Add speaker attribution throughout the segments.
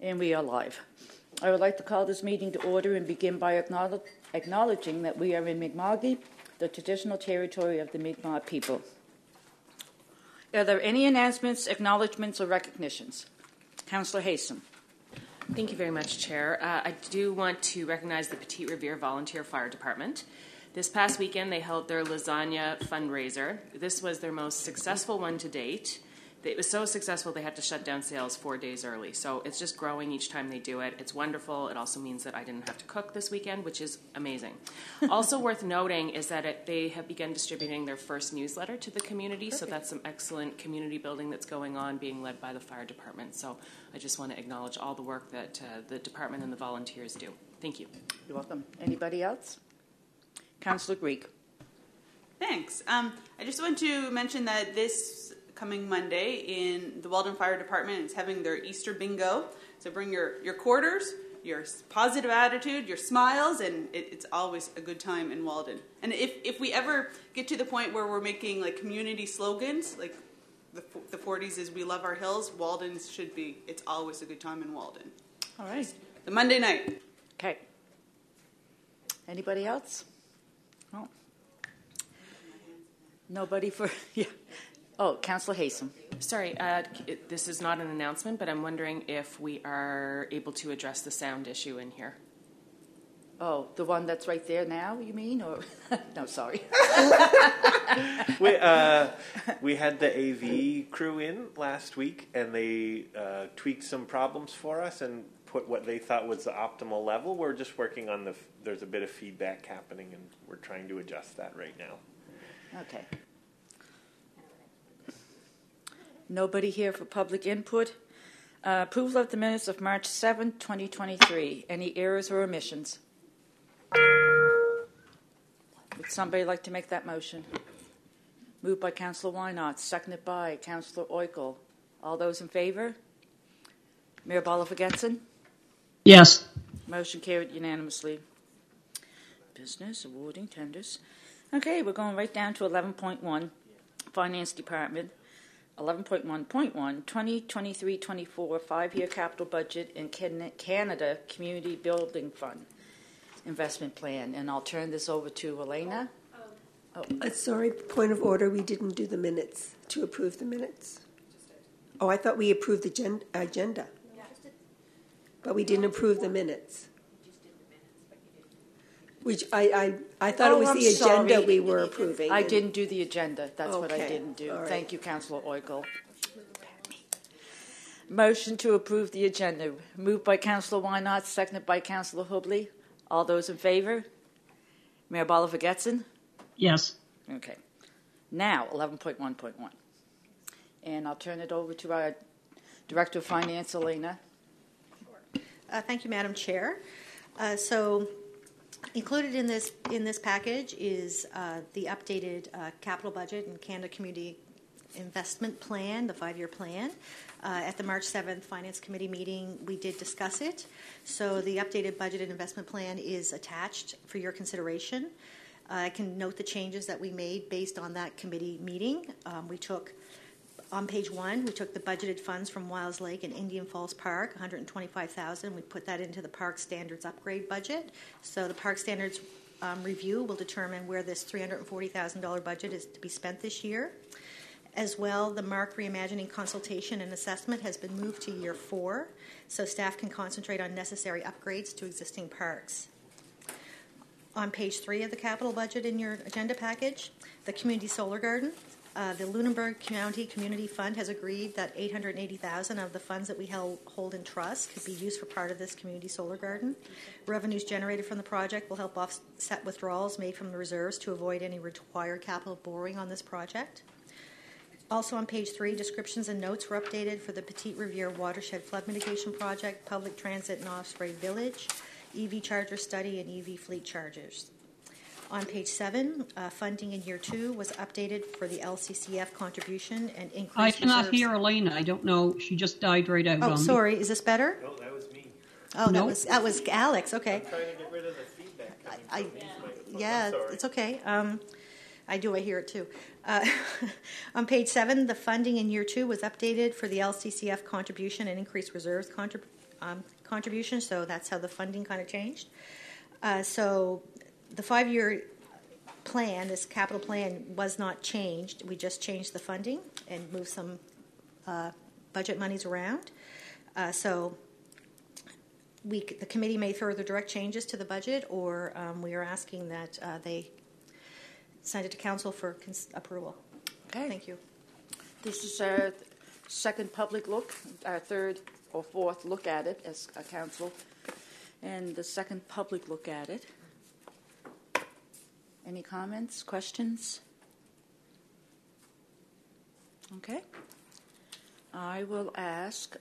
Speaker 1: And we are live. I would like to call this meeting to order and begin by acknowledging that we are in Mi'kma'ki, the traditional territory of the Mi'kmaq people. Are there any announcements, acknowledgements, or recognitions? Councillor Haysom.
Speaker 2: Thank you very much, Chair. I do want to recognize the Petite Riviere Volunteer Fire Department. This past weekend, they held their lasagna fundraiser. This was their most successful one to date. It was so successful they had to shut down sales 4 days early. So it's just growing each time they do it. It's wonderful. It also means that I didn't have to cook this weekend, which is amazing. Also worth noting is that they have begun distributing their first newsletter to the community. Perfect. So that's some excellent community building that's going on, being led by the fire department. So I just want to acknowledge all the work that the department and the volunteers do. Thank you.
Speaker 1: You're welcome. Anybody else? Councillor Greek.
Speaker 3: Thanks. I just want to mention that this coming Monday in the Walden Fire Department is having their Easter bingo. So bring your quarters, your positive attitude, your smiles, and it's always a good time in Walden. And if we ever get to the point where we're making like community slogans, like the 40s is "We love our hills," Walden's should be "It's always a good time in Walden."
Speaker 1: All right.
Speaker 3: The Monday night.
Speaker 1: Okay. Anybody else? Oh. Nobody for yeah. Oh, Councillor Haysom.
Speaker 2: Sorry, this is not an announcement, but I'm wondering if we are able to address the sound issue in here.
Speaker 1: Oh, the one that's right there now, you mean? Or no, sorry.
Speaker 4: We had the AV crew in last week, and they tweaked some problems for us and put what they thought was the optimal level. We're just working on there's a bit of feedback happening, and we're trying to adjust that right now.
Speaker 1: Okay. Nobody here for public input. Approval of the minutes of March 7, 2023. Any errors or omissions? Would somebody like to make that motion? Moved by Councillor Wynot, seconded by Councillor Oikel. All those in favour? Mayor Bolivar-Getson?
Speaker 5: Yes.
Speaker 1: Motion carried unanimously. Business, awarding, tenders. Okay, we're going right down to 11.1, Finance Department. 11.1.1, 2023-24 5-year capital budget and Canada Community Building Fund investment plan. And I'll turn this over to Elena.
Speaker 6: Sorry, point of order. We didn't do the minutes to approve the minutes. Oh, I thought we approved the agenda. But we didn't approve the minutes. Which I thought it was the agenda we were approving.
Speaker 1: I didn't do the agenda. That's what I
Speaker 6: Okay.
Speaker 1: didn't do.
Speaker 6: Right.
Speaker 1: Thank you, Councillor Oikel. Motion to approve the agenda. Moved by Councillor Wynot, seconded by Councillor Hubley. All those in favour? Mayor Bolivar-Getson?
Speaker 5: Yes.
Speaker 1: Okay. Now, 11.1.1. And I'll turn it over to our Director of Finance, Elena.
Speaker 7: Thank you, Madam Chair. So included in this package is the updated capital budget and Canada Community Investment Plan, the 5-year plan. At the March 7th Finance Committee meeting, we did discuss it. So the updated budget and investment plan is attached for your consideration. I can note the changes that we made based on that committee meeting. On page 1, we took the budgeted funds from Wiles Lake and Indian Falls Park, $125,000. We put that into the Park Standards upgrade budget. So the Park Standards review will determine where this $340,000 budget is to be spent this year. As well, the MARC Reimagining Consultation and Assessment has been moved to year 4, so staff can concentrate on necessary upgrades to existing parks. On page 3 of the capital budget in your agenda package, the Community Solar Garden. The Lunenburg County Community Fund has agreed that $880,000 of the funds that we hold in trust could be used for part of this community solar garden. Revenues generated from the project will help offset withdrawals made from the reserves to avoid any required capital borrowing on this project. Also on page 3, descriptions and notes were updated for the Petite Riviere Watershed Flood Mitigation Project, Public Transit in Osprey Village, EV charger study, and EV fleet chargers. On page 7, funding in year 2 was updated for the LCCF contribution and increased
Speaker 5: I cannot
Speaker 7: reserves.
Speaker 5: hear Elena. I don't know. She just died right out on
Speaker 7: Oh,
Speaker 5: me.
Speaker 7: sorry. Is this better?
Speaker 4: No, that was me.
Speaker 7: Oh,
Speaker 5: No.
Speaker 7: that was Alex. Okay.
Speaker 4: I'm trying to get rid of the feedback.
Speaker 7: Yeah,
Speaker 4: sorry.
Speaker 7: it's okay. I do. I hear it too. On page 7, the funding in year 2 was updated for the LCCF contribution and increased reserves contribution. So that's how the funding kind of changed. So the 5-year plan, this capital plan, was not changed. We just changed the funding and moved some budget monies around. So the committee may further direct changes to the budget, or we are asking that they send it to council for approval.
Speaker 1: Okay.
Speaker 7: Thank you.
Speaker 1: This is our second public look, our third or fourth look at it as a council, and the second public look at it. Any comments, questions? Okay. I will ask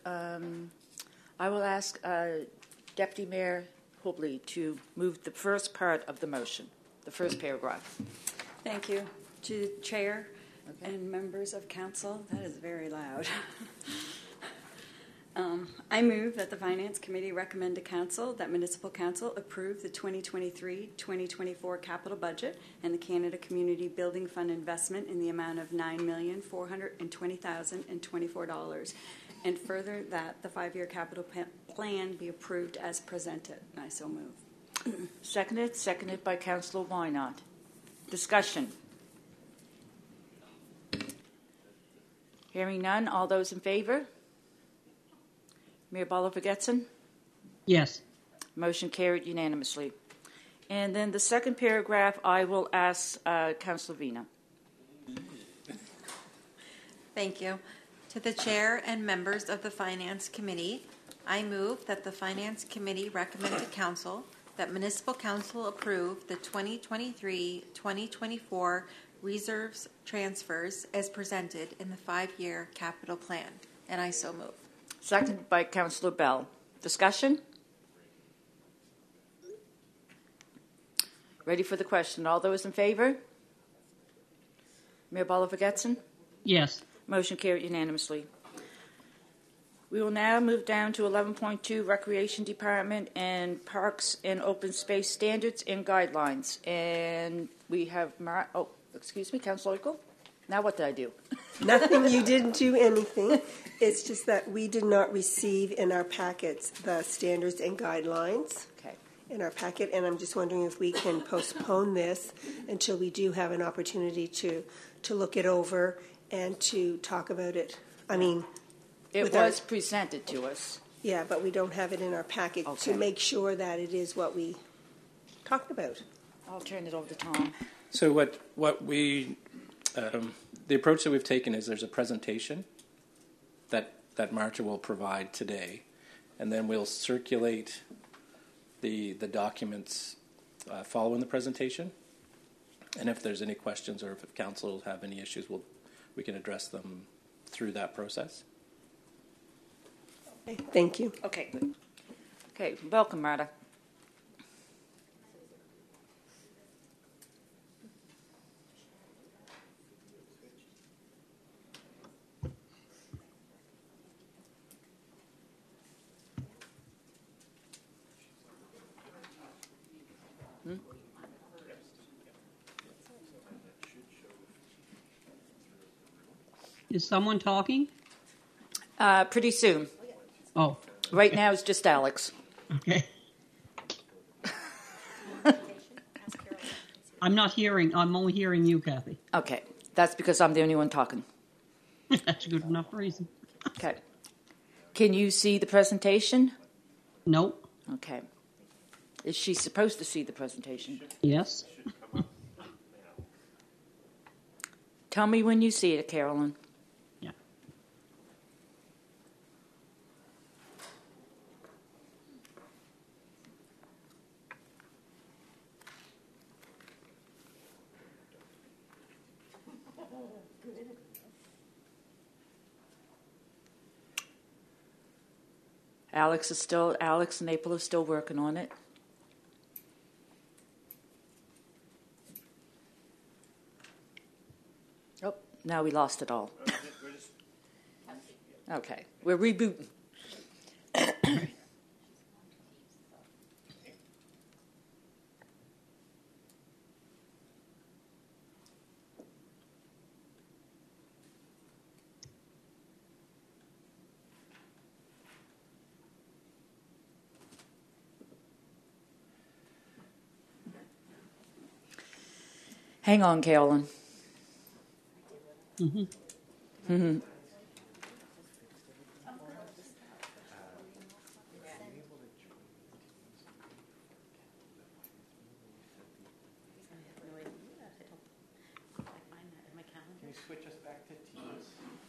Speaker 1: Deputy Mayor Hubley to move the first part of the motion, the first paragraph.
Speaker 8: Thank you to Chair and members of Council. That is very loud. I move that the Finance Committee recommend to Council that Municipal Council approve the 2023-2024 capital budget and the Canada Community Building Fund investment in the amount of $9,420,024, and further that the 5-year capital plan be approved as presented. And I so move.
Speaker 1: Seconded by Councillor Wynot. Discussion. Hearing none. All those in favour? Mayor Bolivar-Getson?
Speaker 5: Yes.
Speaker 1: Motion carried unanimously. And then the second paragraph, I will ask Councillor Vina.
Speaker 9: Thank you. To the Chair and members of the Finance Committee, I move that the Finance Committee recommend to Council that Municipal Council approve the 2023-2024 reserves transfers as presented in the 5-year capital plan. And I so move.
Speaker 1: Seconded by Councillor Bell. Discussion? Ready for the question. All those in favour? Mayor Bolivar-Getson?
Speaker 5: Yes.
Speaker 1: Motion carried unanimously. We will now move down to 11.2, Recreation Department and Parks and Open Space Standards and Guidelines. And we have, Councillor Oikle? Now what did I do?
Speaker 6: Nothing, you didn't do anything. It's just that we did not receive in our packets the standards and guidelines in our packet, and I'm just wondering if we can postpone this until we do have an opportunity to look it over and to talk about it. I mean,
Speaker 1: it was presented to us.
Speaker 6: Yeah, but we don't have it in our packet to make sure that it is what we talked about.
Speaker 1: I'll turn it over to Tom.
Speaker 10: So what we the approach that we've taken is there's a presentation that Marcia will provide today, and then we'll circulate the documents following the presentation. And if there's any questions or if council have any issues, we can address them through that process.
Speaker 6: Okay, thank you.
Speaker 1: Okay, good. Okay, welcome, Marta.
Speaker 5: Is someone talking?
Speaker 1: Pretty soon.
Speaker 5: Oh.
Speaker 1: Right now it's just Alex.
Speaker 5: Okay. I'm not hearing. I'm only hearing you, Kathy.
Speaker 1: Okay. That's because I'm the only one talking.
Speaker 5: That's a good enough reason.
Speaker 1: Okay. Can you see the presentation?
Speaker 5: Nope.
Speaker 1: Okay. Is she supposed to see the presentation?
Speaker 5: Yes.
Speaker 1: Tell me when you see it, Carolyn.
Speaker 5: Yeah.
Speaker 1: Alex and April are still working on it. Oh, now we lost it all. Okay, we're rebooting. Hang on, Carolyn.
Speaker 5: Mm-hmm.
Speaker 1: Mm-hmm.
Speaker 4: Can you switch us back to Teams?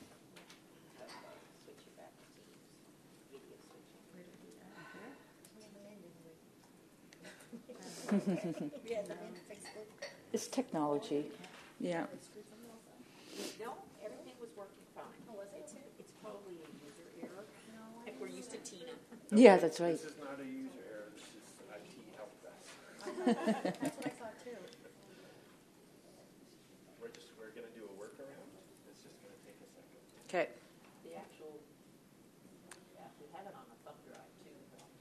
Speaker 1: It's technology. Yeah.
Speaker 11: No, everything was working fine. Oh, was it? It's probably a user error. If we're used to Tina.
Speaker 1: Yeah, that's right.
Speaker 4: This is not a user error. This is IT help desk.
Speaker 7: That's what I thought too.
Speaker 4: We're going to do a workaround. It's just going to take a second.
Speaker 1: Okay.
Speaker 11: The actual, yeah, we have it on a thumb drive too.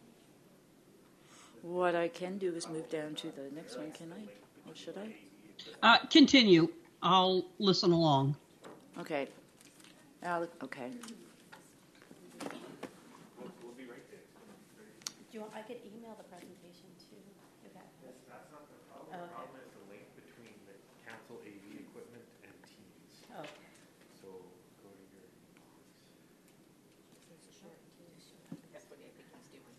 Speaker 1: What I can do is move down to the next one, can I? Or should I?
Speaker 5: Continue. I'll listen along.
Speaker 1: Okay. Okay.
Speaker 4: We'll be right there.
Speaker 7: Do you want, I could email the presentation too. Okay.
Speaker 4: That's not the problem. The problem is the link between the council AV equipment and Teams.
Speaker 7: Oh.
Speaker 4: So go to your inbox.
Speaker 11: That's what I think he's doing.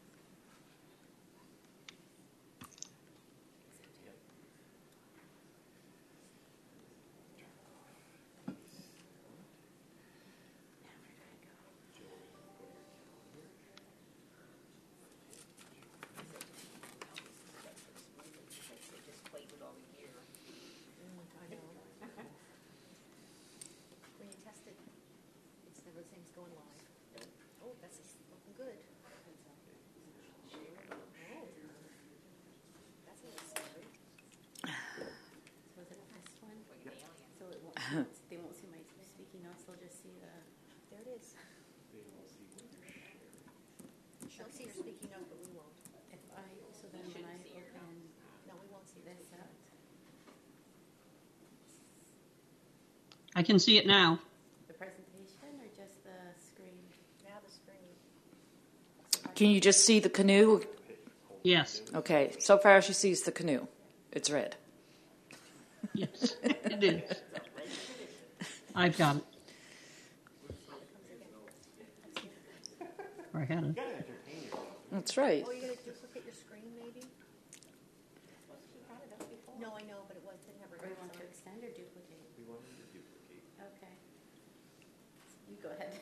Speaker 11: They just played it all year.
Speaker 7: I know. When you test it, it's everything's going live. Oh, that's looking good. Oh, that's a little scary. So is it this one? So it won't, they won't see my speaking notes, they'll just see the, there it is.
Speaker 4: They will see what you're sharing.
Speaker 7: They'll see your speaking note, but we won't. If I, so then when I open, no, we won't see this up.
Speaker 5: I can see it now.
Speaker 7: The presentation or just the screen? Now the screen.
Speaker 1: Can you just see the canoe?
Speaker 5: Yes.
Speaker 1: Okay. So far, she sees the canoe. It's red.
Speaker 5: Yes, it is. I've got it. I had it.
Speaker 1: That's right.
Speaker 7: Oh, you're going to duplicate your screen, maybe? No, I know, but it didn't have. Or you want to extend or duplicate?
Speaker 4: We wanted to duplicate.
Speaker 7: Okay. You go ahead.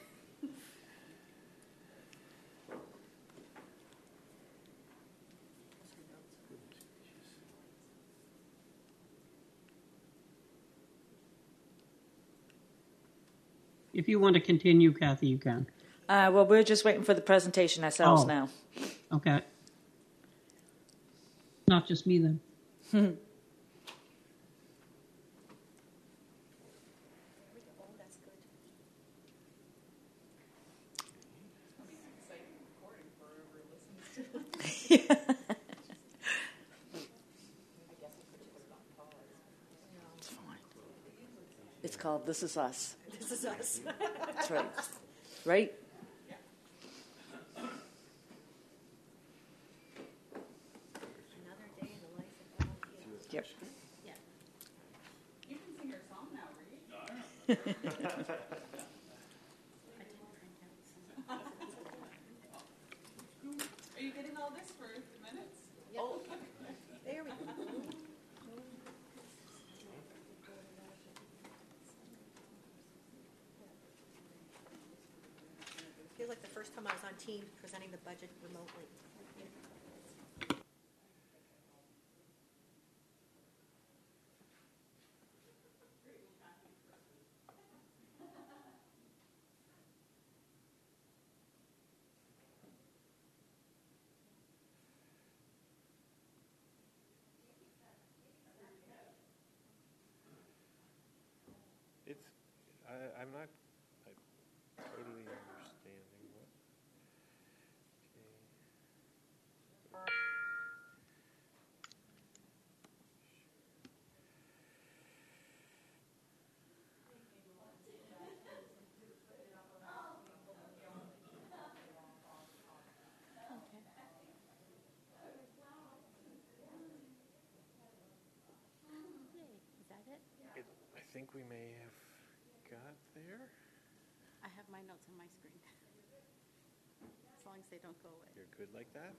Speaker 5: If you want to continue, Kathy, you can.
Speaker 1: Well, we're just waiting for the presentation ourselves
Speaker 5: Oh.
Speaker 1: now.
Speaker 5: Okay. Not just me then.
Speaker 7: Oh, that's good.
Speaker 1: It's fine. It's called This Is Us.
Speaker 7: This is us.
Speaker 1: That's right. Right?
Speaker 7: Another day in the life of volunteer.
Speaker 1: Yep.
Speaker 7: Yeah.
Speaker 3: You can sing your song now, Reed.
Speaker 7: I didn't print out some.
Speaker 3: Are you getting all this for minutes?
Speaker 7: Yep. Oh. There we go. Feels like the first time I was on Teams presenting the budget remotely.
Speaker 4: It's, I'm not totally understanding what. Okay. we may have got there.
Speaker 2: I have my notes on my screen. As long as they don't go away.
Speaker 4: You're good like that?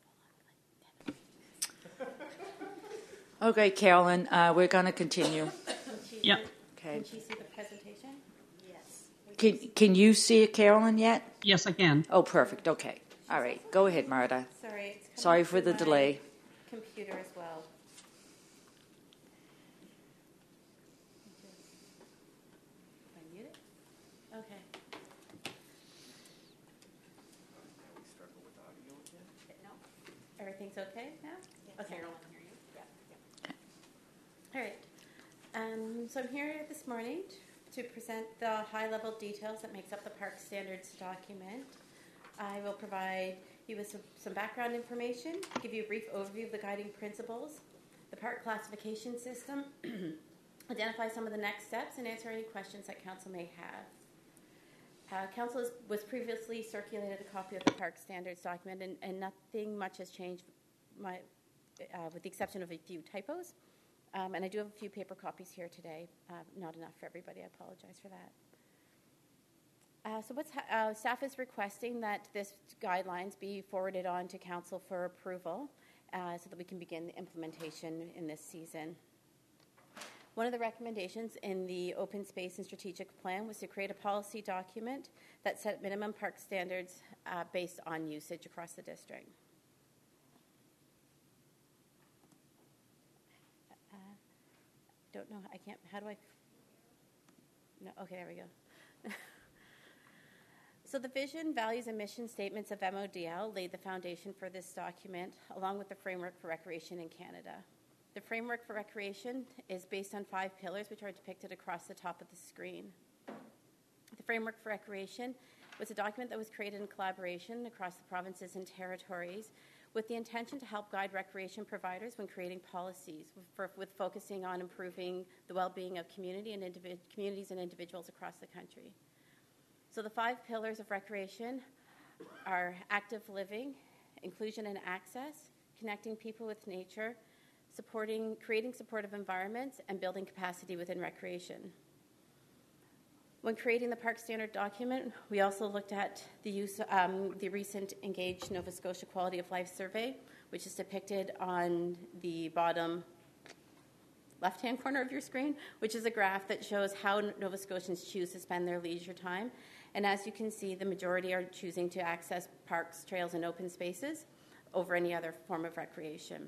Speaker 1: Okay, Carolyn, we're going to continue.
Speaker 5: Yep.
Speaker 1: Okay.
Speaker 2: Can she see the presentation? Yes.
Speaker 1: Can you see it, Carolyn, yet?
Speaker 5: Yes, I can.
Speaker 1: Oh, perfect. Okay. All right. Go ahead, Marta.
Speaker 2: Sorry. It's
Speaker 1: Sorry for the delay.
Speaker 2: Computer as well. Unmute it? Okay. No. Everything's okay now? Okay. All right. So I'm here this morning to present the high-level details that makes up the Park Standards document. I will provide you with some background information, give you a brief overview of the guiding principles, the park classification system, identify some of the next steps, and answer any questions that Council may have. Council was previously circulated a copy of the Park Standards document, and nothing much has changed, with the exception of a few typos. And I do have a few paper copies here today. Not enough for everybody. I apologize for that. So staff is requesting that this guidelines be forwarded on to Council for approval so that we can begin the implementation in this season. One of the recommendations in the Open Space and Strategic Plan was to create a policy document that set minimum park standards based on usage across the district. Don't know. I can't. How do I? No. Okay. There we go. So the vision, values, and mission statements of MODL laid the foundation for this document, along with the framework for recreation in Canada. The framework for recreation is based on 5 pillars, which are depicted across the top of the screen. The framework for recreation was a document that was created in collaboration across the provinces and territories, with the intention to help guide recreation providers when creating policies, with focusing on improving the well-being of communities and individuals across the country. So the 5 pillars of recreation are active living, inclusion and access, connecting people with nature, creating supportive environments, and building capacity within recreation. When creating the Park Standard document, we also looked at the use the recent Engage Nova Scotia Quality of Life Survey, which is depicted on the bottom left-hand corner of your screen, which is a graph that shows how Nova Scotians choose to spend their leisure time. And as you can see, the majority are choosing to access parks, trails, and open spaces over any other form of recreation.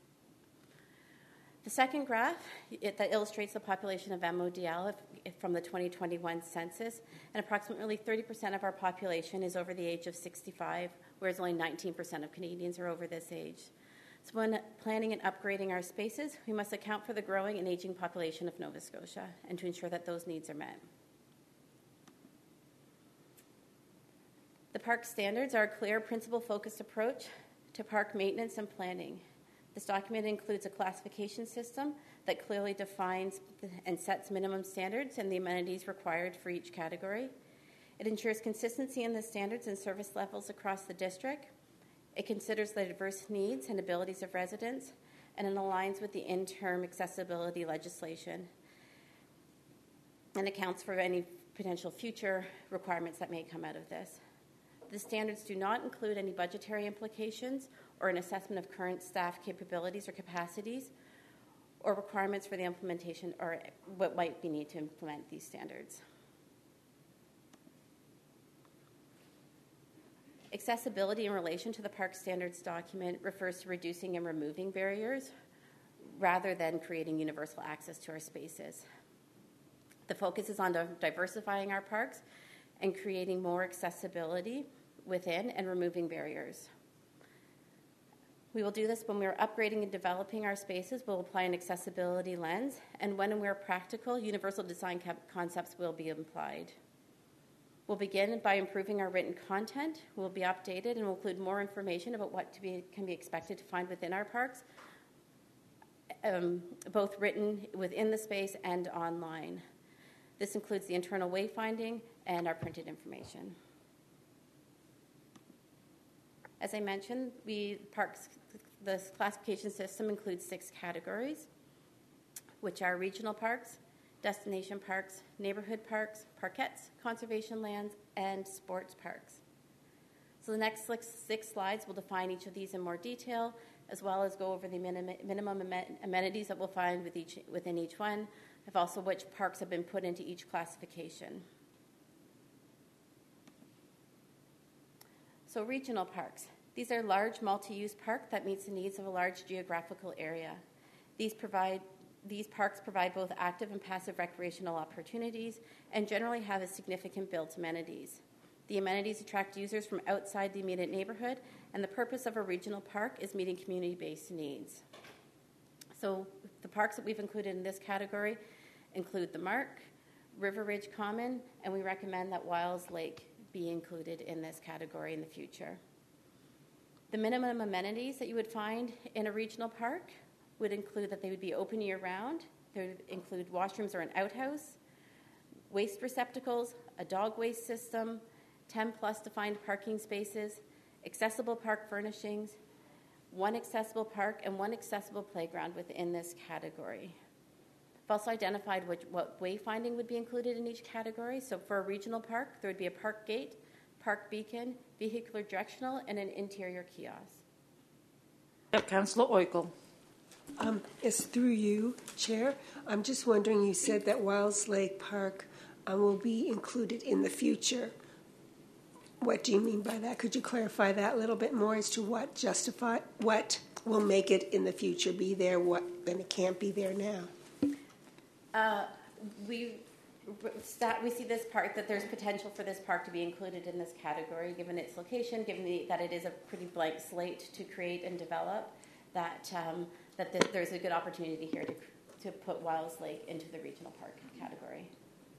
Speaker 2: The second graph that illustrates the population of MODL from the 2021 census, and approximately 30% of our population is over the age of 65, whereas only 19% of Canadians are over this age. So when planning and upgrading our spaces, we must account for the growing and aging population of Nova Scotia and to ensure that those needs are met. The park standards are a clear, principle-focused approach to park maintenance and planning. This document includes a classification system that clearly defines and sets minimum standards and the amenities required for each category. It ensures consistency in the standards and service levels across the district. It considers the diverse needs and abilities of residents, and it aligns with the interim accessibility legislation and accounts for any potential future requirements that may come out of this. The standards do not include any budgetary implications or an assessment of current staff capabilities or capacities or requirements for the implementation or what might be needed to implement these standards. Accessibility in relation to the Park Standards document refers to reducing and removing barriers rather than creating universal access to our spaces. The focus is on diversifying our parks and creating more accessibility within and removing barriers. We will do this when we are upgrading and developing our spaces. We'll apply an accessibility lens, and when and where practical, universal design concepts will be applied. We'll begin by improving our written content. We'll be updated and will include more information about what can be expected to find within our parks, both written within the space and online. This includes the internal wayfinding and our printed information. As I mentioned, this classification system includes 6 categories, which are regional parks,
Speaker 12: destination parks, neighborhood parks, parkettes, conservation lands, and sports parks. So the next 6 slides will define each of these in more detail, as well as go over the minimum amenities that we'll find within each one, and also which parks have been put into each classification. So regional parks. These are large multi-use parks that meets the needs of a large geographical area. These parks provide both active and passive recreational opportunities and generally have a significant built amenities. The amenities attract users from outside the immediate neighborhood, and the purpose of a regional park is meeting community-based needs. So the parks that we've included in this category include the Mark, River Ridge Common, and we recommend that Wiles Lake be included in this category in the future. The minimum amenities that you would find in a regional park would include that they would be open year-round. They would include washrooms or an outhouse, waste receptacles, a dog waste system, 10-plus defined parking spaces, accessible park furnishings, 1 accessible park, and 1 accessible playground within this category. I've also identified what wayfinding would be included in each category. So for a regional park, there would be a park gate, park beacon, vehicular directional, and an interior kiosk.
Speaker 1: Yep, Councillor Oikel.
Speaker 6: Yes, through you, Chair. I'm just wondering, you said that Wiles Lake Park will be included in the future. What do you mean by that? Could you clarify that a little bit more as to what will make it in the future be there, what then it can't be there now?
Speaker 12: We see this park, that there's potential for this park to be included in this category, given its location, given that it is a pretty blank slate to create and develop, that there's a good opportunity here to put Wiles Lake into the regional park category.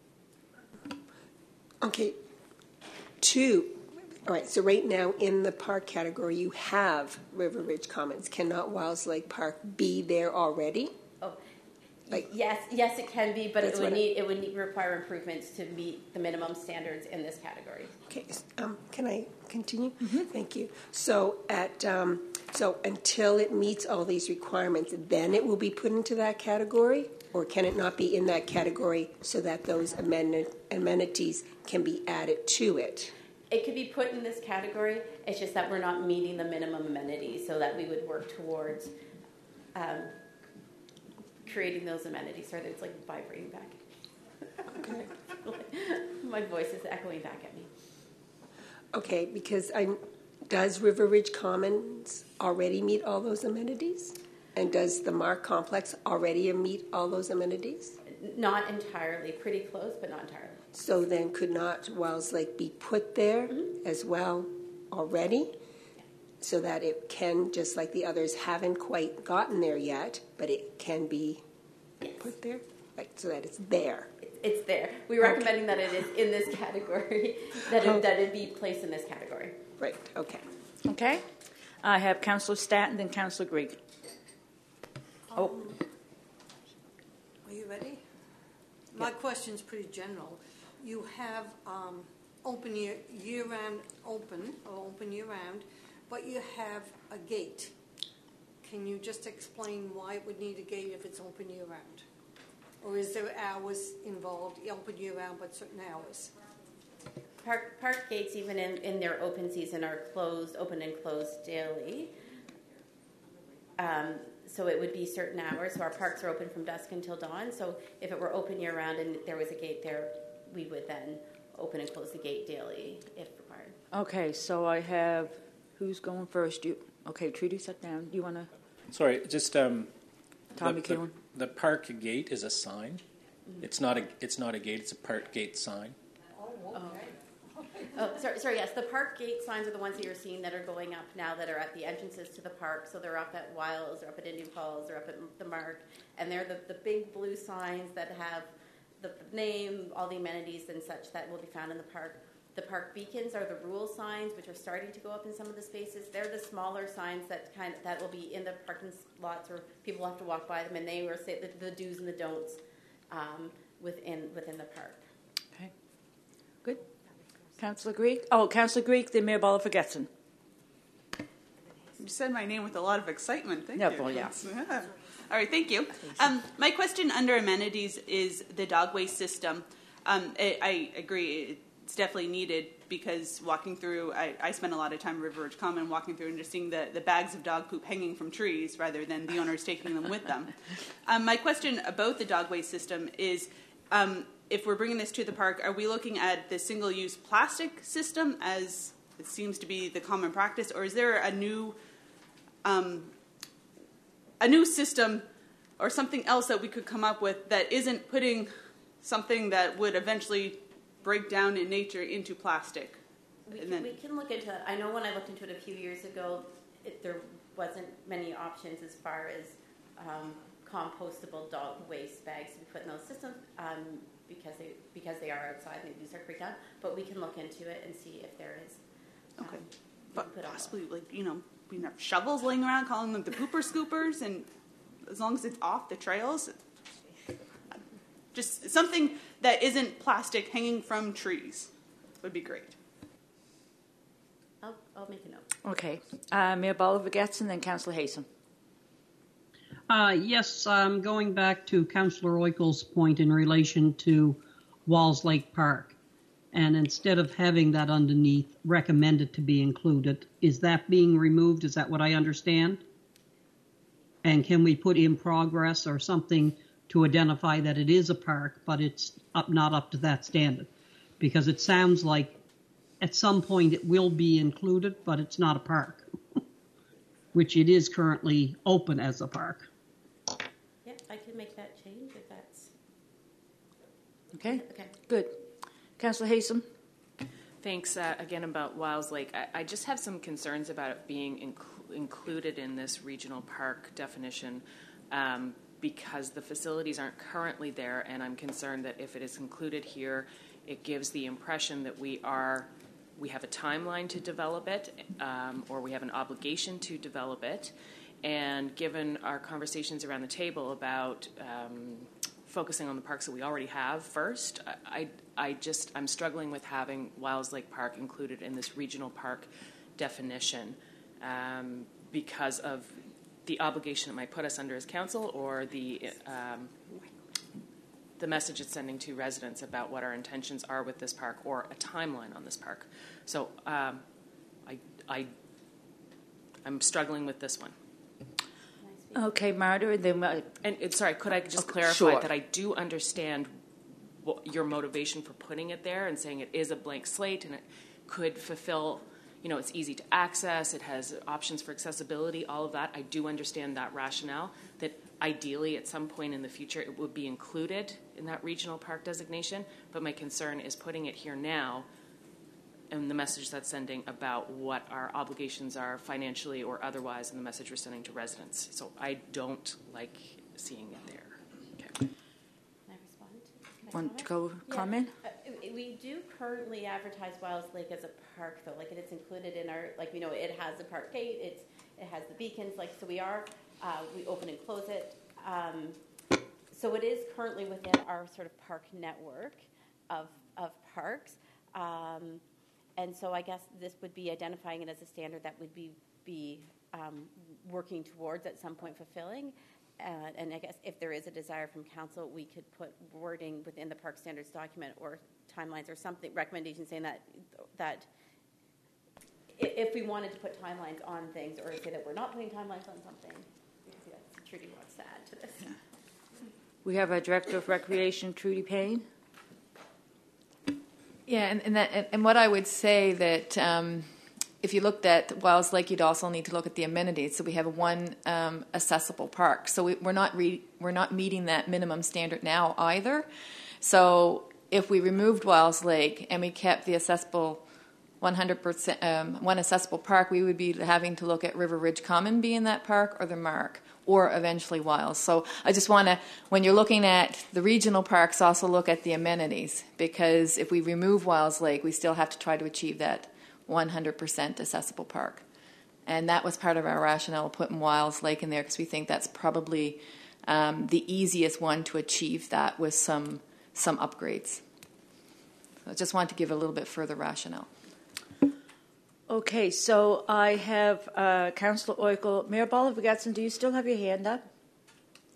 Speaker 6: Okay. 2. All right, so right now in the park category, you have River Ridge Commons. Cannot Wiles Lake Park be there already?
Speaker 12: Oh, yes, it can be, but it would require improvements to meet the minimum standards in this category.
Speaker 6: Okay, can I continue? Mm-hmm. Thank you. So until it meets all these requirements, then it will be put into that category, or can it not be in that category so that those amenities can be added to it?
Speaker 12: It could be put in this category. It's just that we're not meeting the minimum amenities, so that we would work towards creating those amenities. Sorry, it's like vibrating back.
Speaker 6: Okay.
Speaker 12: My voice is echoing back at me.
Speaker 6: Okay, because does River Ridge Commons already meet all those amenities? And does the Mark Complex already meet all those amenities?
Speaker 12: Not entirely. Pretty close, but not entirely.
Speaker 6: So then could not Wiles Lake be put there as well already? Yeah. So that it can, just like the others haven't quite gotten there yet, but it can be put there? Like, so that it's there.
Speaker 12: It's there. We're recommending that it is in this category, that it be placed in this category.
Speaker 6: Right, okay.
Speaker 1: Okay. I have Councillor Statton and Councillor Greig.
Speaker 13: Are you ready? My question's pretty general. You have open year-round, but you have a gate. Can you just explain why it would need a gate if it's open year-round? Or is there hours involved, open year-round, but certain hours?
Speaker 12: Park gates, even in their open season, are open and closed daily. So it would be certain hours. So our parks are open from dusk until dawn. So if it were open year-round and there was a gate there, we would then open and close the gate daily if required.
Speaker 1: Okay, so I have, who's going first? Okay, Trudy, sit down. You want to?
Speaker 10: Sorry, just
Speaker 1: Tommy Keelan.
Speaker 10: The park gate is a sign. Mm-hmm. It's not a gate. It's a park gate sign.
Speaker 12: Oh, sorry. Yes, the park gate signs are the ones that you're seeing that are going up now, that are at the entrances to the park. So they're up at Wiles, they're up at Indian Falls, they're up at the Mark, and they're the big blue signs that have the name, all the amenities and such that will be found in the park. The park beacons are the rule signs, which are starting to go up in some of the spaces. They're the smaller signs that will be in the parking lots, or people will have to walk by them, and they will say the do's and the don'ts within the park.
Speaker 1: Okay, good. Councillor Greig. Oh, Councillor Greig, then Mayor Bala-Ferguson.
Speaker 3: You said my name with a lot of excitement. Thank you.
Speaker 1: Well, yeah.
Speaker 3: All right, thank you. My question under amenities is the dog waste system. I agree, it's definitely needed because walking through, I spend a lot of time at River Ridge Common walking through and just seeing the bags of dog poop hanging from trees rather than the owners taking them with them. My question about the dog waste system is, if we're bringing this to the park, are we looking at the single-use plastic system as it seems to be the common practice, or is there a new system or something else that we could come up with that isn't putting something that would eventually break down in nature into plastic?
Speaker 12: We can look into that. I know when I looked into it a few years ago, there wasn't many options as far as compostable dog waste bags to be put in those systems because they are outside and they do start to break down. But we can look into it and see if there is.
Speaker 3: Okay, but possibly we have shovels laying around, calling them the pooper scoopers, and as long as it's off the trails, just something that isn't plastic hanging from trees would be great.
Speaker 12: I'll make a note.
Speaker 1: Okay. Mayor Bolivar-Getz and then Councillor Haysom.
Speaker 5: Yes, going back to Councillor Oikel's point in relation to Walls Lake Park, and instead of having that underneath, recommended to be included, is that being removed? Is that what I understand? And can we put in progress or something to identify that it is a park, but it's not up to that standard? Because it sounds like at some point it will be included, but it's not a park, which it is currently open as a park.
Speaker 12: Yeah, I can make that change if that's...
Speaker 1: Okay, good. Councillor Haysom.
Speaker 2: Thanks. Again, about Wiles Lake, I just have some concerns about it being included in this regional park definition because the facilities aren't currently there, and I'm concerned that if it is included here, it gives the impression that we have a timeline to develop it, or we have an obligation to develop it. And given our conversations around the table about focusing on the parks that we already have first, I'm struggling with having Wiles Lake Park included in this regional park definition because of the obligation it might put us under as council, or the message it's sending to residents about what our intentions are with this park, or a timeline on this park. So I'm struggling with this one.
Speaker 1: Okay, Marta, and then...
Speaker 2: And sorry, could I just clarify that I do understand your motivation for putting it there and saying it is a blank slate and it could fulfill, it's easy to access, it has options for accessibility, all of that. I do understand that rationale, that ideally at some point in the future it would be included in that regional park designation, but my concern is putting it here now and the message that's sending about what our obligations are financially or otherwise, and the message we're sending to residents. So I don't like seeing it there. Okay.
Speaker 12: Can I respond?
Speaker 1: Want to go comment?
Speaker 12: We do currently advertise Wiles Lake as a park, though. Like, it's included in our, it has the park gate, it has the beacons, so we open and close it. So it is currently within our sort of park network of parks. And so I guess this would be identifying it as a standard that would be working towards at some point fulfilling. And I guess if there is a desire from council, we could put wording within the park standards document or timelines or something, recommendations saying that if we wanted to put timelines on things, or say that we're not putting timelines on something, Trudy wants to add to this.
Speaker 1: Yeah. We have our Director of Recreation, Trudy Payne.
Speaker 14: Yeah, and what I would say that if you looked at Wiles Lake, you'd also need to look at the amenities. So we have one accessible park. So we're not meeting that minimum standard now either. So if we removed Wiles Lake and we kept the accessible 100% one accessible park, we would be having to look at River Ridge Common being that park, or the Mark, or eventually Wiles. So I just want to, when you're looking at the regional parks, also look at the amenities, because if we remove Wiles Lake, we still have to try to achieve that 100% accessible park. And that was part of our rationale, putting Wiles Lake in there, because we think that's probably the easiest one to achieve that with some upgrades. So I just wanted to give a little bit further rationale.
Speaker 1: Okay, so I have Councillor Oikel. Mayor Bolivar-Getz, do you still have your hand up?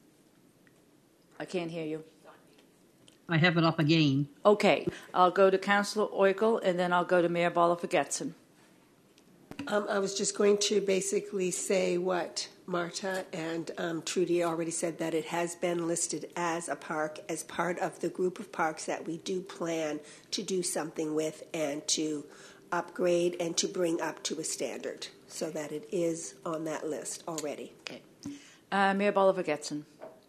Speaker 1: I can't hear you.
Speaker 5: I have it up again.
Speaker 1: Okay, I'll go to Councillor Oikel, and then I'll go to Mayor Bala-Ferguson.
Speaker 6: I was just going to basically say what Marta and Trudy already said, that it has been listed as a park as part of the group of parks that we do plan to do something with and to upgrade and to bring up to a standard, so that it is on that list already.
Speaker 1: Okay. Mayor Bala-Ferguson.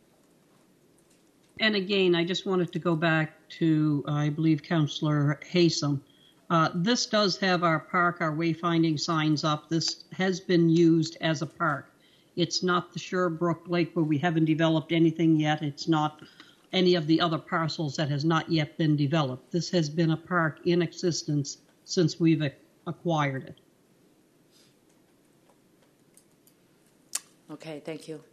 Speaker 5: And again, I just wanted to go back to, I believe, Councillor Haysom. This does have our park, our wayfinding signs up. This has been used as a park. It's not the Sherbrooke Lake where we haven't developed anything yet. It's not any of the other parcels that has not yet been developed. This has been a park in existence since we've acquired it.
Speaker 1: Okay, thank you.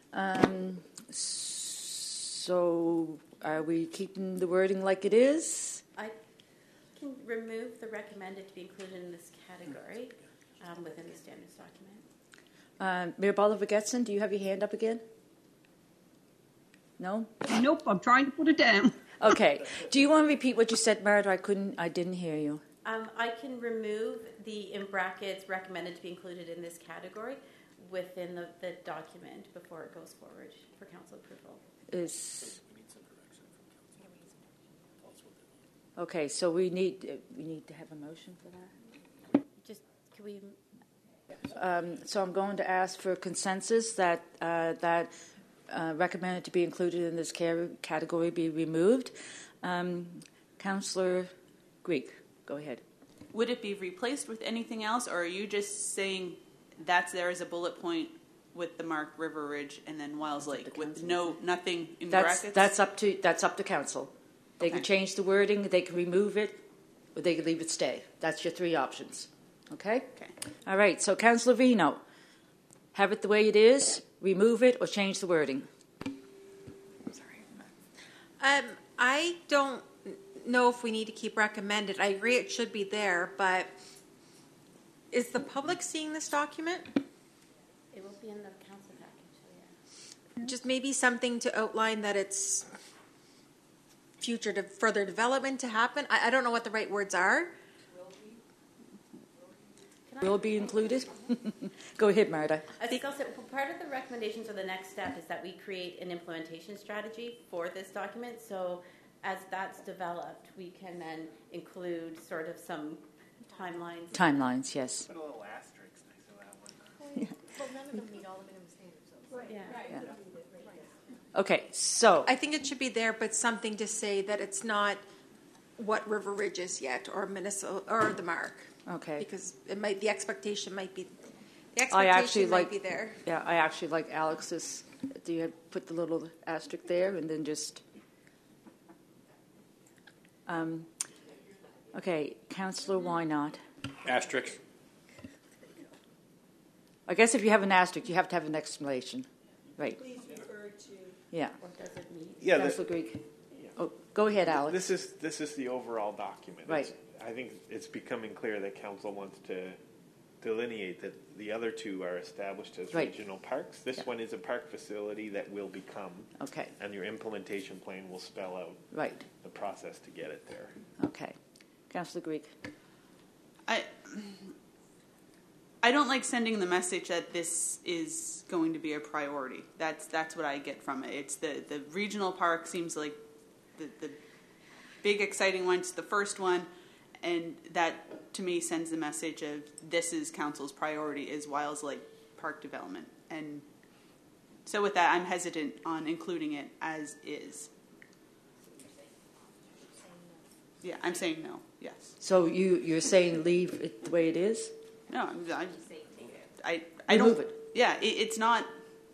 Speaker 1: So are we keeping the wording like it is?
Speaker 12: I can remove the recommended to be included in this category within the standards document.
Speaker 1: Mayor Bala-Ferguson, do you have your hand up again? No?
Speaker 5: Nope, I'm trying to put it down.
Speaker 1: Okay. Do you want to repeat what you said, Marta? I didn't hear you.
Speaker 12: I can remove the, in brackets, recommended to be included in this category within the document before it goes forward for council approval.
Speaker 1: Okay, so we need to have a motion for that?
Speaker 12: Just, can we...
Speaker 1: So I'm going to ask for consensus that recommended to be included in this category be removed. Councillor Greek, go ahead.
Speaker 3: Would it be replaced with anything else, or are you just saying that's there as a bullet point with the mark River Ridge and then Wiles Lake with nothing in brackets?
Speaker 1: That's up to council. They can change the wording, they can remove it, or they can leave it stay. That's your three options. Okay?
Speaker 3: Okay.
Speaker 1: All right, so Councillor Vino, have it the way it is, remove it, or change the wording.
Speaker 9: I don't know if we need to keep recommended. I agree it should be there, but is the public seeing this document?
Speaker 12: It will be in the council package, so yeah.
Speaker 9: Just maybe something to outline that it's future to further development to happen. I don't know what the right words are.
Speaker 1: Will be included? Go ahead, Marta.
Speaker 12: I think also part of the recommendations or the next step is that we create an implementation strategy for this document. So as that's developed, we can then include sort of some timelines.
Speaker 1: Timelines, yes.
Speaker 4: Put a little asterisk next to that one.
Speaker 13: Yeah. Well, none of them meet all the minimum standards. So. Right.
Speaker 12: Yeah.
Speaker 1: Yeah. Okay, so
Speaker 9: I think it should be there, but something to say that it's not what River Ridge is yet, or Minnesota, or the mark.
Speaker 1: Okay.
Speaker 9: Because the expectation might be there.
Speaker 1: I actually like Alex's. Do you put the little asterisk there and then just? Okay, Councillor, why not?
Speaker 10: Asterisk.
Speaker 1: I guess if you have an asterisk, you have to have an explanation, right?
Speaker 6: Please refer to.
Speaker 1: Yeah.
Speaker 12: What does it mean?
Speaker 4: Yeah,
Speaker 1: Councillor Greek. Oh, go ahead, Alex.
Speaker 4: This is the overall document.
Speaker 1: Right.
Speaker 4: I think it's becoming clear that council wants to delineate that the other two are established as regional parks. This one is a park facility that will become.
Speaker 1: Okay.
Speaker 4: And your implementation plan will spell out the process to get it there.
Speaker 1: Okay. Councillor Greek.
Speaker 3: I don't like sending the message that this is going to be a priority. That's what I get from it. It's the regional park seems like the big exciting one. It's the first one. And that, to me, sends the message of this is council's priority, is Wiles Lake Park development. And so with that, I'm hesitant on including it as is. Yeah, I'm saying no, yes.
Speaker 1: So you're saying leave it the way it is?
Speaker 3: No, I
Speaker 1: don't.
Speaker 3: Remove it. Yeah, it's not...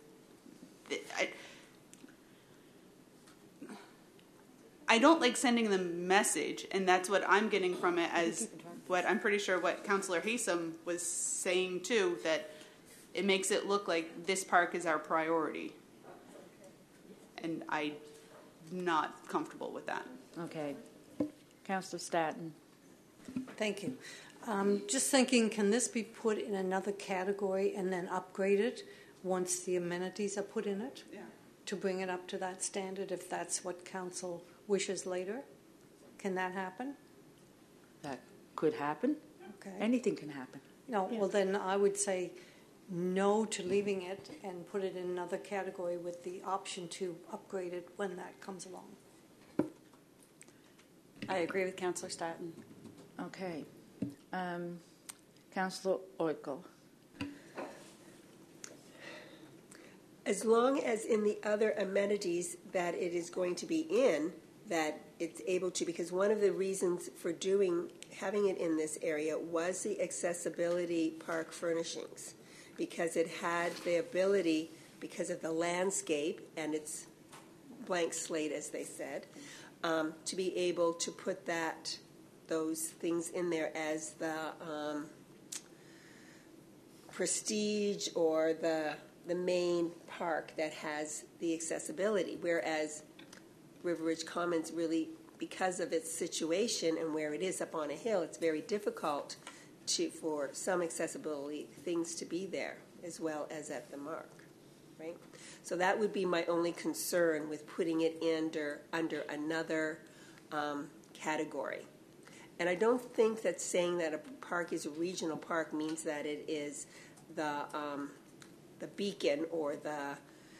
Speaker 3: I don't like sending the message, and that's what I'm getting from it as what I'm pretty sure what Councillor Haysom was saying too, that it makes it look like this park is our priority. And I'm not comfortable with that.
Speaker 1: Okay. Councillor Staton.
Speaker 13: Thank you. Just thinking, can this be put in another category and then upgraded once the amenities are put in it?
Speaker 3: Yeah.
Speaker 13: to bring it up to that standard if that's what council wishes later? Can that happen?
Speaker 1: That could happen.
Speaker 13: Okay.
Speaker 1: Anything can happen.
Speaker 13: No, well then I would say no to leaving it and put it in another category with the option to upgrade it when that comes along.
Speaker 8: I agree with Councillor Staton.
Speaker 1: Okay. Councillor Oikel.
Speaker 6: As long as in the other amenities that it is going to be in, that it's able to, because one of the reasons for having it in this area was the accessibility park furnishings, because it had the ability, because of the landscape and its blank slate, as they said, to be able to put those things in there as the prestige or the main park that has the accessibility, whereas River Ridge Commons really, because of its situation and where it is up on a hill, it's very difficult for some accessibility things to be there as well as at the mark, right? So that would be my only concern with putting it under another category. And I don't think that saying that a park is a regional park means that it is the beacon or the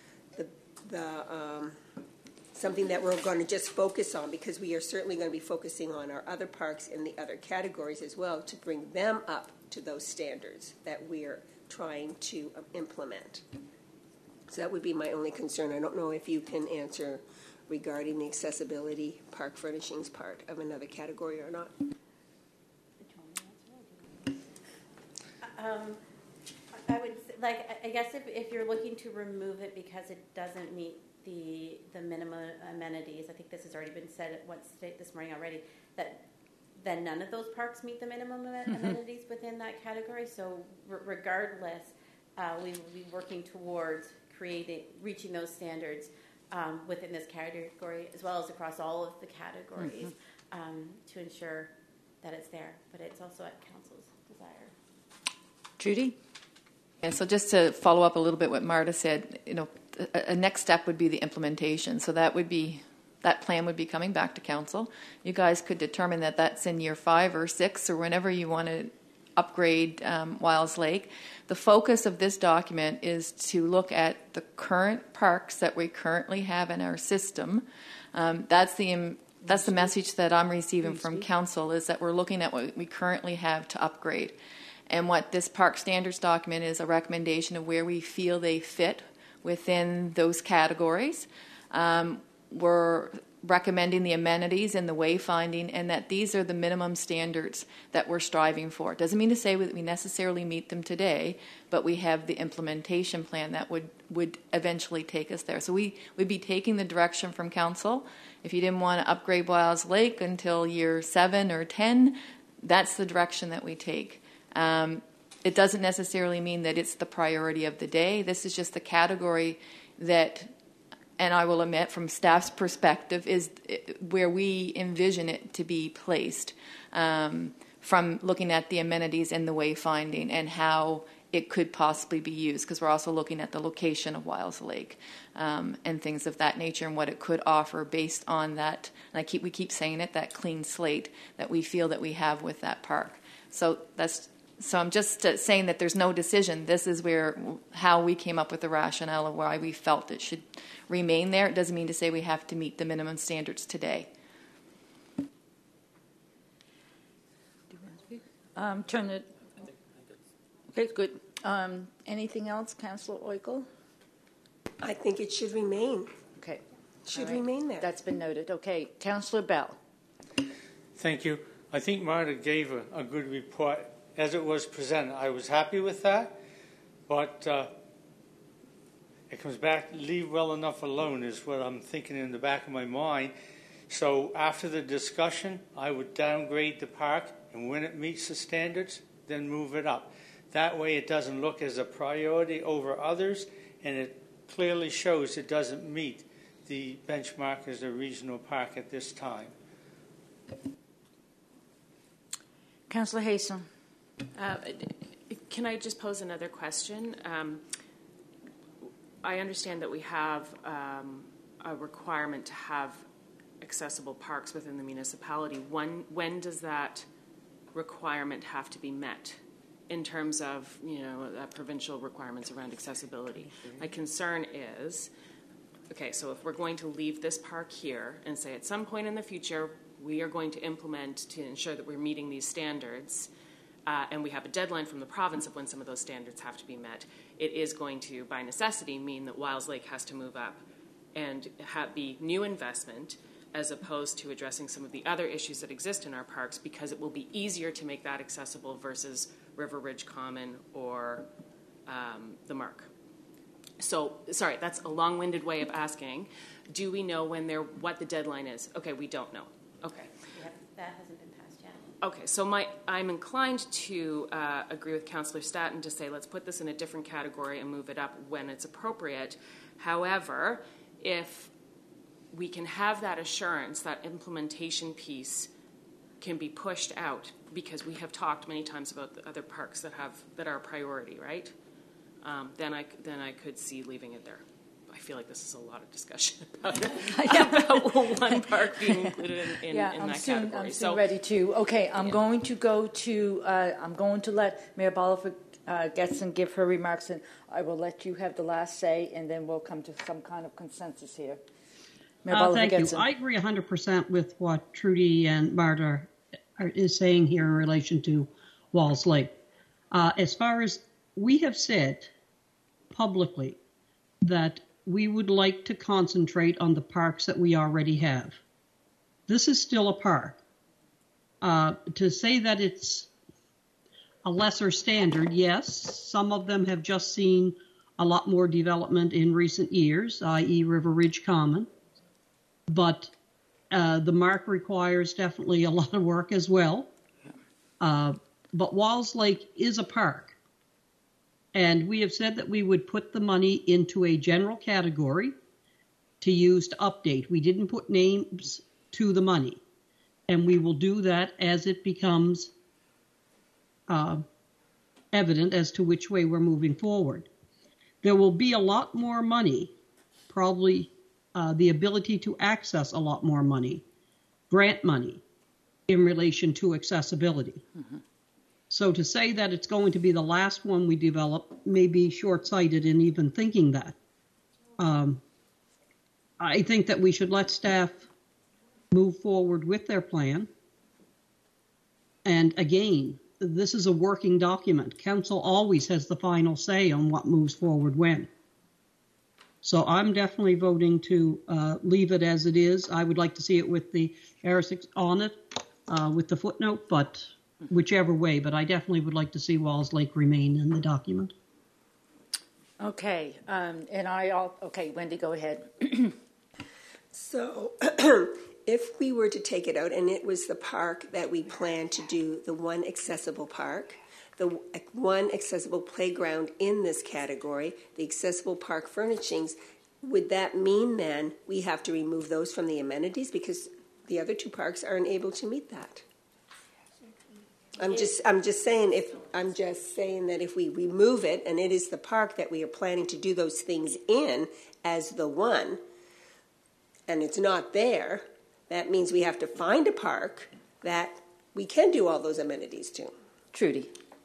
Speaker 6: something that we're going to just focus on, because we are certainly going to be focusing on our other parks in the other categories as well to bring them up to those standards that we're trying to implement. So that would be my only concern. I don't know if you can answer regarding the accessibility park furnishings part of another category or not.
Speaker 12: I would I guess if you're looking to remove it because it doesn't meet the minimum amenities, I think this has already been said once this morning already, that then none of those parks meet the minimum amenities within that category. So regardless, we will be working towards reaching those standards within this category, as well as across all of the categories, to ensure that it's there. But it's also at council's desire.
Speaker 1: Judy?
Speaker 14: Yeah, so just to follow up a little bit what Marta said, a next step would be the implementation. So that plan would be coming back to council. You guys could determine that that's in year 5 or 6 or whenever you want to upgrade Wiles Lake. The focus of this document is to look at the current parks that we currently have in our system. That's the message that I'm receiving from council, is that we're looking at what we currently have to upgrade. And what this park standards document is a recommendation of where we feel they fit within those categories. We're recommending the amenities and the wayfinding, and that these are the minimum standards that we're striving for. It doesn't mean to say that we necessarily meet them today, but we have the implementation plan that would eventually take us there. So we would be taking the direction from council. If you didn't want to upgrade Wiles Lake until year 7 or 10, that's the direction that we take. It doesn't necessarily mean that it's the priority of the day. This is just the category that, and I will admit from staff's perspective, is where we envision it to be placed, from looking at the amenities and the wayfinding and how it could possibly be used, because we're also looking at the location of Wiles Lake and things of that nature and what it could offer based on that, and we keep saying it, that clean slate that we feel that we have with that park. So I'm just saying that there's no decision. This is how we came up with the rationale of why we felt it should remain there. It doesn't mean to say we have to meet the minimum standards today.
Speaker 1: Turn it. Okay, good. Anything else, Councillor Oikel?
Speaker 6: I think it should remain.
Speaker 1: Okay.
Speaker 6: Should remain there.
Speaker 1: That's been noted. Okay, Councillor Bell.
Speaker 15: Thank you. I think Marta gave a good report as it was presented. I was happy with that, but it comes back, leave well enough alone is what I'm thinking in the back of my mind. So after the discussion, I would downgrade the park, and when it meets the standards, then move it up. That way it doesn't look as a priority over others, and it clearly shows it doesn't meet the benchmark as a regional park at this time.
Speaker 1: Councillor Haysom.
Speaker 2: Can I just pose another question? I understand that we have a requirement to have accessible parks within the municipality. When does that requirement have to be met in terms of, provincial requirements around accessibility? My concern is, okay, so if we're going to leave this park here and say at some point in the future we are going to implement to ensure that we're meeting these standards, and we have a deadline from the province of when some of those standards have to be met, it is going to, by necessity, mean that Wiles Lake has to move up and be new investment as opposed to addressing some of the other issues that exist in our parks, because it will be easier to make that accessible versus River Ridge Common or the Mark. So, sorry, that's a long-winded way of asking. Do we know what the deadline is? Okay, we don't know. Okay.
Speaker 12: That hasn't been passed yet.
Speaker 2: Okay, so I'm inclined to agree with Councillor Statton to say let's put this in a different category and move it up when it's appropriate. However, if we can have that assurance, that implementation piece can be pushed out, because we have talked many times about the other parks that are a priority, right? Then I could see leaving it there. I feel like this is a lot of discussion about one park being included in that category.
Speaker 1: I'm soon ready to. Okay, I'm going to go to. I'm going to let Mayor Bolivar Getson give her remarks, and I will let you have the last say, and then we'll come to some kind of consensus here. Mayor
Speaker 5: Thank you. I agree 100% with what Trudy and Marta is saying here in relation to Walls Lake. As far as we have said publicly that we would like to concentrate on the parks that we already have. This is still a park. To say that it's a lesser standard, yes, some of them have just seen a lot more development in recent years, i.e. River Ridge Common. But the Mark requires definitely a lot of work as well. But Walls Lake is a park. And we have said that we would put the money into a general category to use to update. We didn't put names to the money. And we will do that as it becomes evident as to which way we're moving forward. There will be a lot more money, probably the ability to access a lot more money, grant money, in relation to accessibility. Mm-hmm. So to say that it's going to be the last one we develop may be short-sighted in even thinking that. I think that we should let staff move forward with their plan. And again, this is a working document. Council always has the final say on what moves forward when. So I'm definitely voting to leave it as it is. I would like to see it with the ARIS on it, with the footnote, but whichever way. But I definitely would like to see Walls Lake remain in the document.
Speaker 1: Okay, okay, Wendy, go ahead.
Speaker 6: So if we were to take it out, and it was the park that we planned to do, the one accessible park, the one accessible playground in this category, the accessible park furnishings, would that mean then we have to remove those from the amenities because the other two parks aren't able to meet that? I'm just saying that if we remove it and it is the park that we are planning to do those things in as the one, and it's not there, that means we have to find a park that we can do all those amenities to.
Speaker 1: Trudy.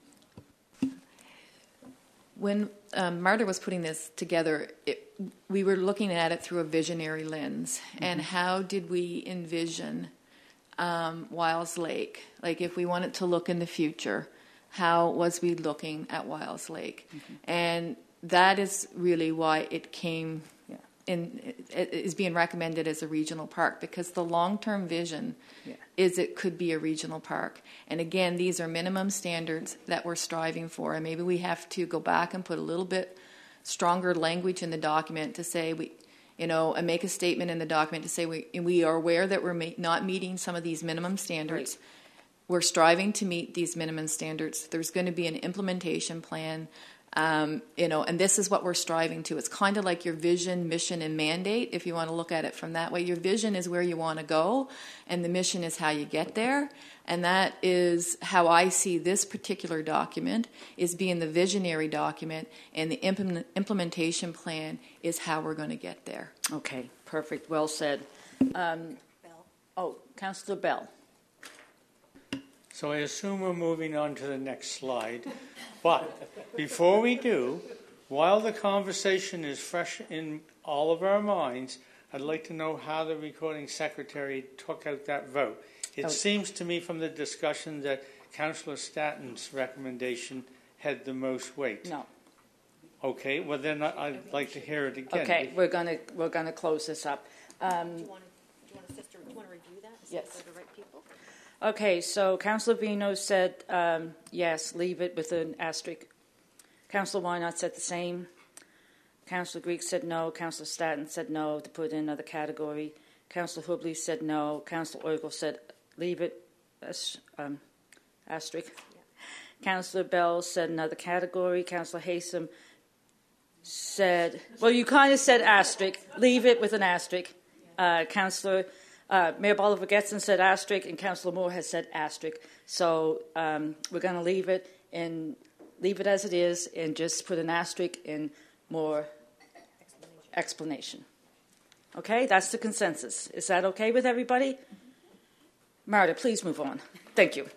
Speaker 14: When Marta was putting this together, we were looking at it through a visionary lens. Mm-hmm. And how did we envision Wiles Lake? Like if we wanted to look in the future, how was we looking at Wiles Lake? Mm-hmm. And that is really why it came it is being recommended as a regional park, because the long-term vision is it could be a regional park. And again, these are minimum standards that we're striving for, and maybe we have to go back and put a little bit stronger language in the document to say and make a statement in the document to say we are aware that we're not meeting some of these minimum standards. Right. We're striving to meet these minimum standards. There's going to be an implementation plan. And this is what we're striving to. It's kind of like your vision, mission, and mandate, if you want to look at it from that way. Your vision is where you want to go, and the mission is how you get there. And that is how I see this particular document, is being the visionary document, and the implementation plan is how we're going to get there.
Speaker 1: Okay, perfect. Well said. Councillor Bell.
Speaker 15: So I assume we're moving on to the next slide. But before we do, while the conversation is fresh in all of our minds, I'd like to know how the recording secretary took out that vote. It seems to me from the discussion that Councillor Statton's recommendation had the most weight.
Speaker 1: No.
Speaker 15: Okay, well then I'd like to hear it again.
Speaker 1: Okay, we're gonna close this up.
Speaker 11: Do you want to review that?
Speaker 1: Yes.
Speaker 11: For the right people?
Speaker 1: Okay, so Councillor Vino said yes, leave it with an asterisk. Councillor Wynot said the same. Councillor Greek said no. Councillor Statton said no, to put in another category. Councillor Hubley said no. Councillor Ogle said leave it asterisk. Yeah. Councillor Bell said another category. Councillor Haysom said, well, you kind of said asterisk. Leave it with an asterisk. Councillor Mayor Bolivar-Getson said asterisk, and Councillor Moore has said asterisk. So we're going to leave it as it is, and just put an asterisk in more explanation. Okay, that's the consensus. Is that okay with everybody? Marta, please move on. Thank you.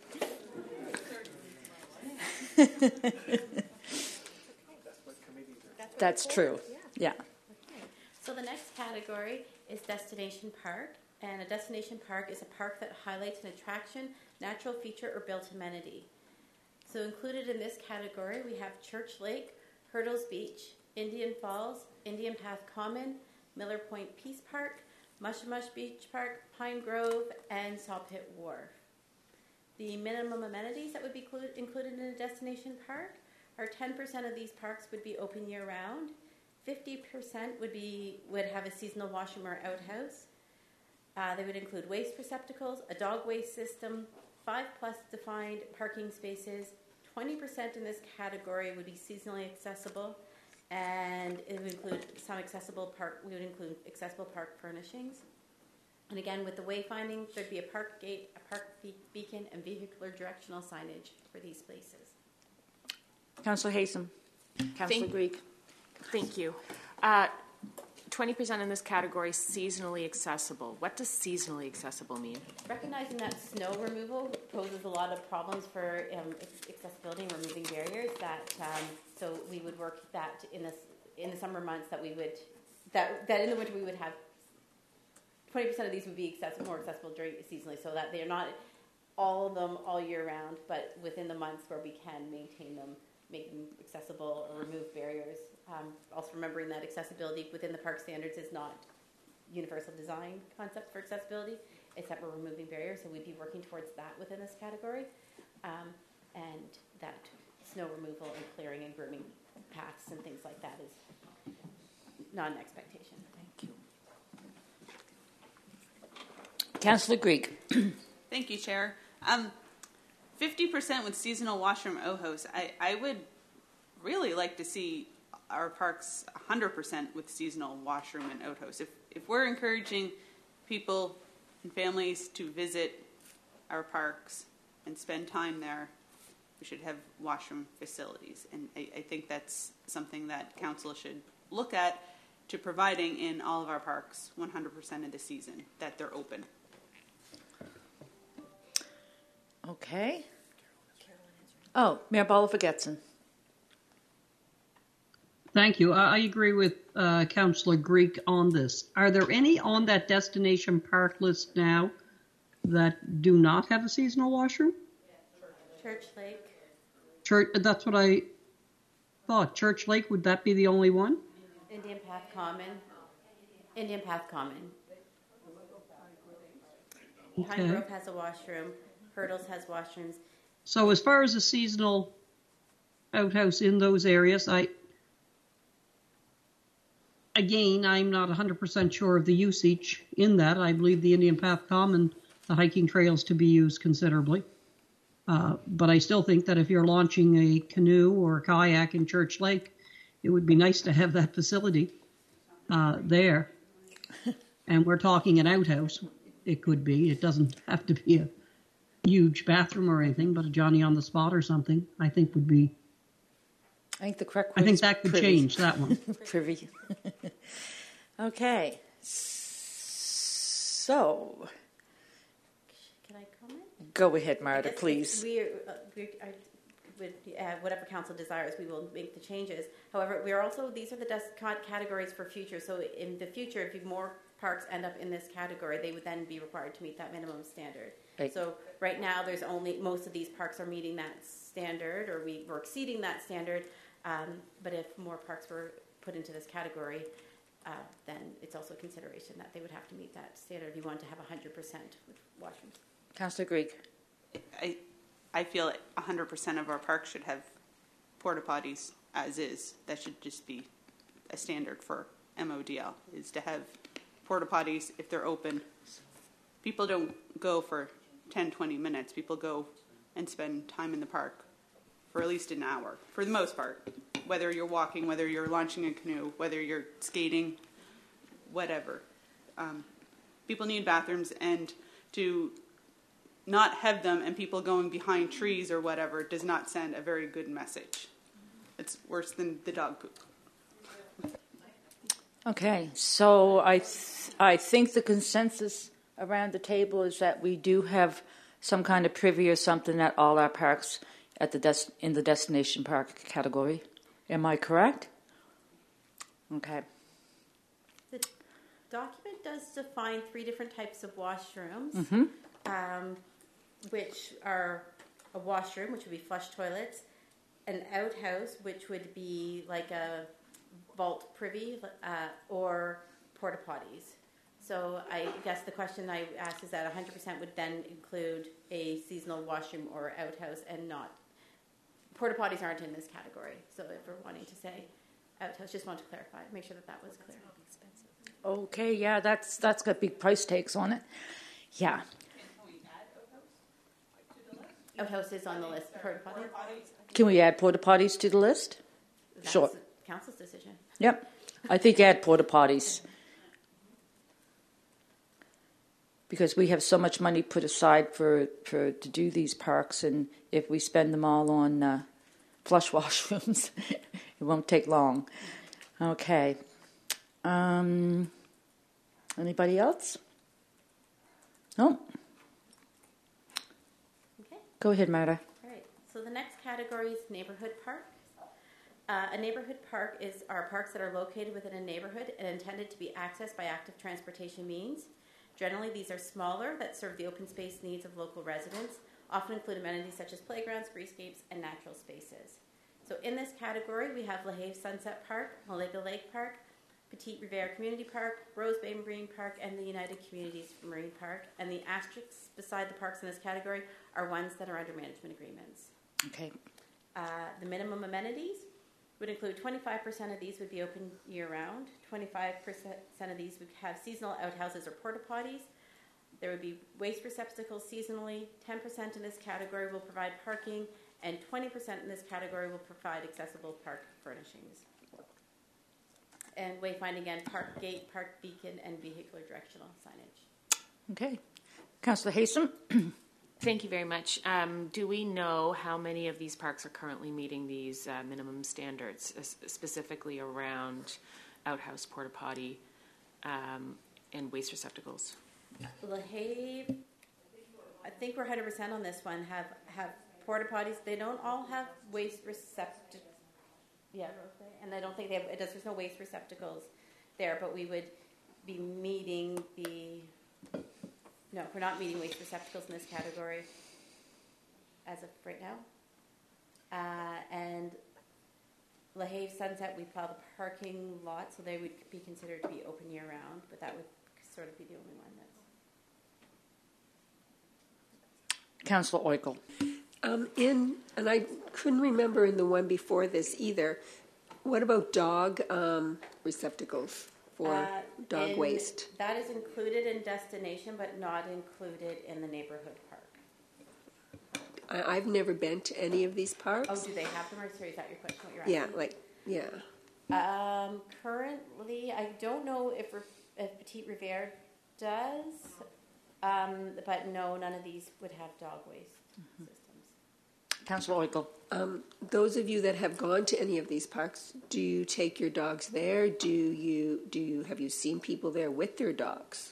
Speaker 1: That's true. Yeah.
Speaker 12: So the next category is Destination Park. And a destination park is a park that highlights an attraction, natural feature, or built amenity. So included in this category, we have Church Lake, Hurdles Beach, Indian Falls, Indian Path Common, Miller Point Peace Park, Mushamush Beach Park, Pine Grove, and Saw Pit Wharf. The minimum amenities that would be included in a destination park are 10% of these parks would be open year-round, 50% would have a seasonal washroom or outhouse. They would include waste receptacles, a dog waste system, 5+ defined parking spaces. 20% in this category would be seasonally accessible, and it would include some accessible park. We would include accessible park furnishings. And again, with the wayfinding, there'd be a park gate, a park beacon, and vehicular directional signage for these places.
Speaker 1: Councillor Haysom. Councillor Greek.
Speaker 2: Thank you. 20% in this category, seasonally accessible. What does seasonally accessible mean?
Speaker 12: Recognizing that snow removal poses a lot of problems for accessibility and removing barriers, so we would work that in the summer months that in the winter we would have 20% of these would be more accessible during seasonally, so that they're not all of them all year round, but within the months where we can maintain them, make them accessible or remove barriers. Also remembering that accessibility within the park standards is not universal design concept for accessibility. It's that we're removing barriers, so we'd be working towards that within this category. And that snow removal and clearing and grooming paths and things like that is not an expectation.
Speaker 1: Thank you. Councillor Greek.
Speaker 3: Thank you, Chair. 50% with seasonal washroom OHOS. I would really like to see our parks 100% with seasonal washroom and OHOS. If we're encouraging people and families to visit our parks and spend time there, we should have washroom facilities. And I think that's something that council should look at to providing in all of our parks 100% of the season, that they're open.
Speaker 1: Okay. Oh, Mayor Bolivar-Getson.
Speaker 5: Thank you. I agree with Councillor Greek on this. Are there any on that destination park list now that do not have a seasonal washroom?
Speaker 12: Church Lake.
Speaker 5: That's what I thought. Church Lake, would that be the only one?
Speaker 12: Indian Path Common. Indian Path Common.
Speaker 5: Okay.
Speaker 12: Pine Grove has a washroom. Hurdles has washrooms.
Speaker 5: So as far as a seasonal outhouse in those areas, I'm not 100% sure of the usage in that. I believe the Indian Path Common, the hiking trails, to be used considerably. But I still think that if you're launching a canoe or a kayak in Church Lake, it would be nice to have that facility there. And we're talking an outhouse. It could be. It doesn't have to be a huge bathroom or anything, but a Johnny on the spot or something, I think would be.
Speaker 1: I think the correct
Speaker 5: I think that could change that one.
Speaker 1: Privy. Okay. So,
Speaker 12: Can I comment?
Speaker 1: go ahead, Marta,
Speaker 12: I guess
Speaker 1: please.
Speaker 12: With whatever council desires, we will make the changes. However, we are also, these are the categories for future. So in the future, if more parks end up in this category, they would then be required to meet that minimum standard.
Speaker 1: Right.
Speaker 12: So right now, there's only, most of these parks are meeting that standard, or we're exceeding that standard. But if more parks were put into this category, then it's also a consideration that they would have to meet that standard if you want to have 100% with washrooms.
Speaker 1: Councillor Grieg.
Speaker 3: I feel 100% of our parks should have porta potties as is. That should just be a standard for MODL, is to have porta potties if they're open. People don't go for 10, 20 minutes. People go and spend time in the park for at least an hour, for the most part. Whether you're walking, whether you're launching a canoe, whether you're skating, whatever. People need bathrooms, and to not have them and people going behind trees or whatever does not send a very good message. It's worse than the dog poop.
Speaker 1: Okay, so I think the consensus around the table is that we do have some kind of privy or something at all our parks at in the destination park category. Am I correct? Okay.
Speaker 12: The document does define 3 different types of washrooms, which are a washroom, which would be flush toilets, an outhouse, which would be like a vault privy, or porta potties. So I guess the question I asked is that 100% would then include a seasonal washroom or outhouse, and not porta potties aren't in this category. So if we're wanting to say outhouse, just want to clarify, make sure that was clear.
Speaker 1: Okay, yeah, that's got big price tags on it. Yeah.
Speaker 12: Outhouse is on the list. Porta potties.
Speaker 1: Can we add porta potties to the list?
Speaker 12: That's
Speaker 1: Sure.
Speaker 12: Council's decision.
Speaker 1: Yep. I think add porta potties. Because we have so much money put aside to do these parks, and if we spend them all on flush washrooms, it won't take long. Okay. Anybody else? No?
Speaker 12: Okay.
Speaker 1: Go ahead, Marta.
Speaker 12: All right. So the next category is neighborhood parks. A neighborhood park are parks that are located within a neighborhood and intended to be accessed by active transportation means. Generally, these are smaller that serve the open space needs of local residents, often include amenities such as playgrounds, greenscapes, and natural spaces. So in this category, we have LaHave Sunset Park, Malaga Lake Park, Petite Riviere Community Park, Rose Bay Marine Park, and the United Communities Marine Park. And the asterisks beside the parks in this category are ones that are under management agreements.
Speaker 1: Okay.
Speaker 12: The minimum amenities would include 25% of these would be open year-round, 25% of these would have seasonal outhouses or porta potties. There would be waste receptacles seasonally, 10% in this category will provide parking, and 20% in this category will provide accessible park furnishings. And wayfinding again, park gate, park beacon, and vehicular directional signage.
Speaker 1: Okay. Councillor Haysom.
Speaker 2: Thank you very much. Do we know how many of these parks are currently meeting these minimum standards, specifically around outhouse, porta potty, and waste receptacles?
Speaker 12: LaHave, I think we're 100% on this one, have porta potties. They don't all have waste receptacles. Yeah, and I don't think they have, there's no waste receptacles there, but we would be meeting no, we're not meeting waste receptacles in this category as of right now. And LaHave Sunset, we plow the parking lot, so they would be considered to be open year-round, but that would sort of be the only one that's...
Speaker 1: Councillor Oikel.
Speaker 6: And I couldn't remember in the one before this either, what about dog receptacles for dog waste?
Speaker 12: That is included in destination, but not included in the neighborhood park.
Speaker 6: I've never been to any of these parks.
Speaker 12: Oh, do they have them, or sorry, is that your question? What you're asking? Currently, I don't know if Petit Riviere does, but no, none of these would have dog waste systems.
Speaker 1: Councillor Oikel.
Speaker 6: Those of you that have gone to any of these parks, do you take your dogs there? Have you seen people there with their dogs?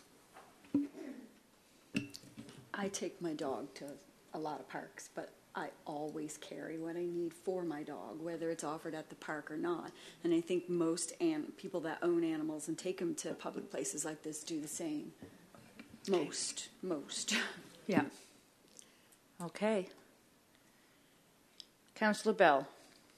Speaker 8: I take my dog to a lot of parks, but I always carry what I need for my dog, whether it's offered at the park or not. And I think most people that own animals and take them to public places like this do the same. Most.
Speaker 1: Yeah. Okay. Councillor Bell.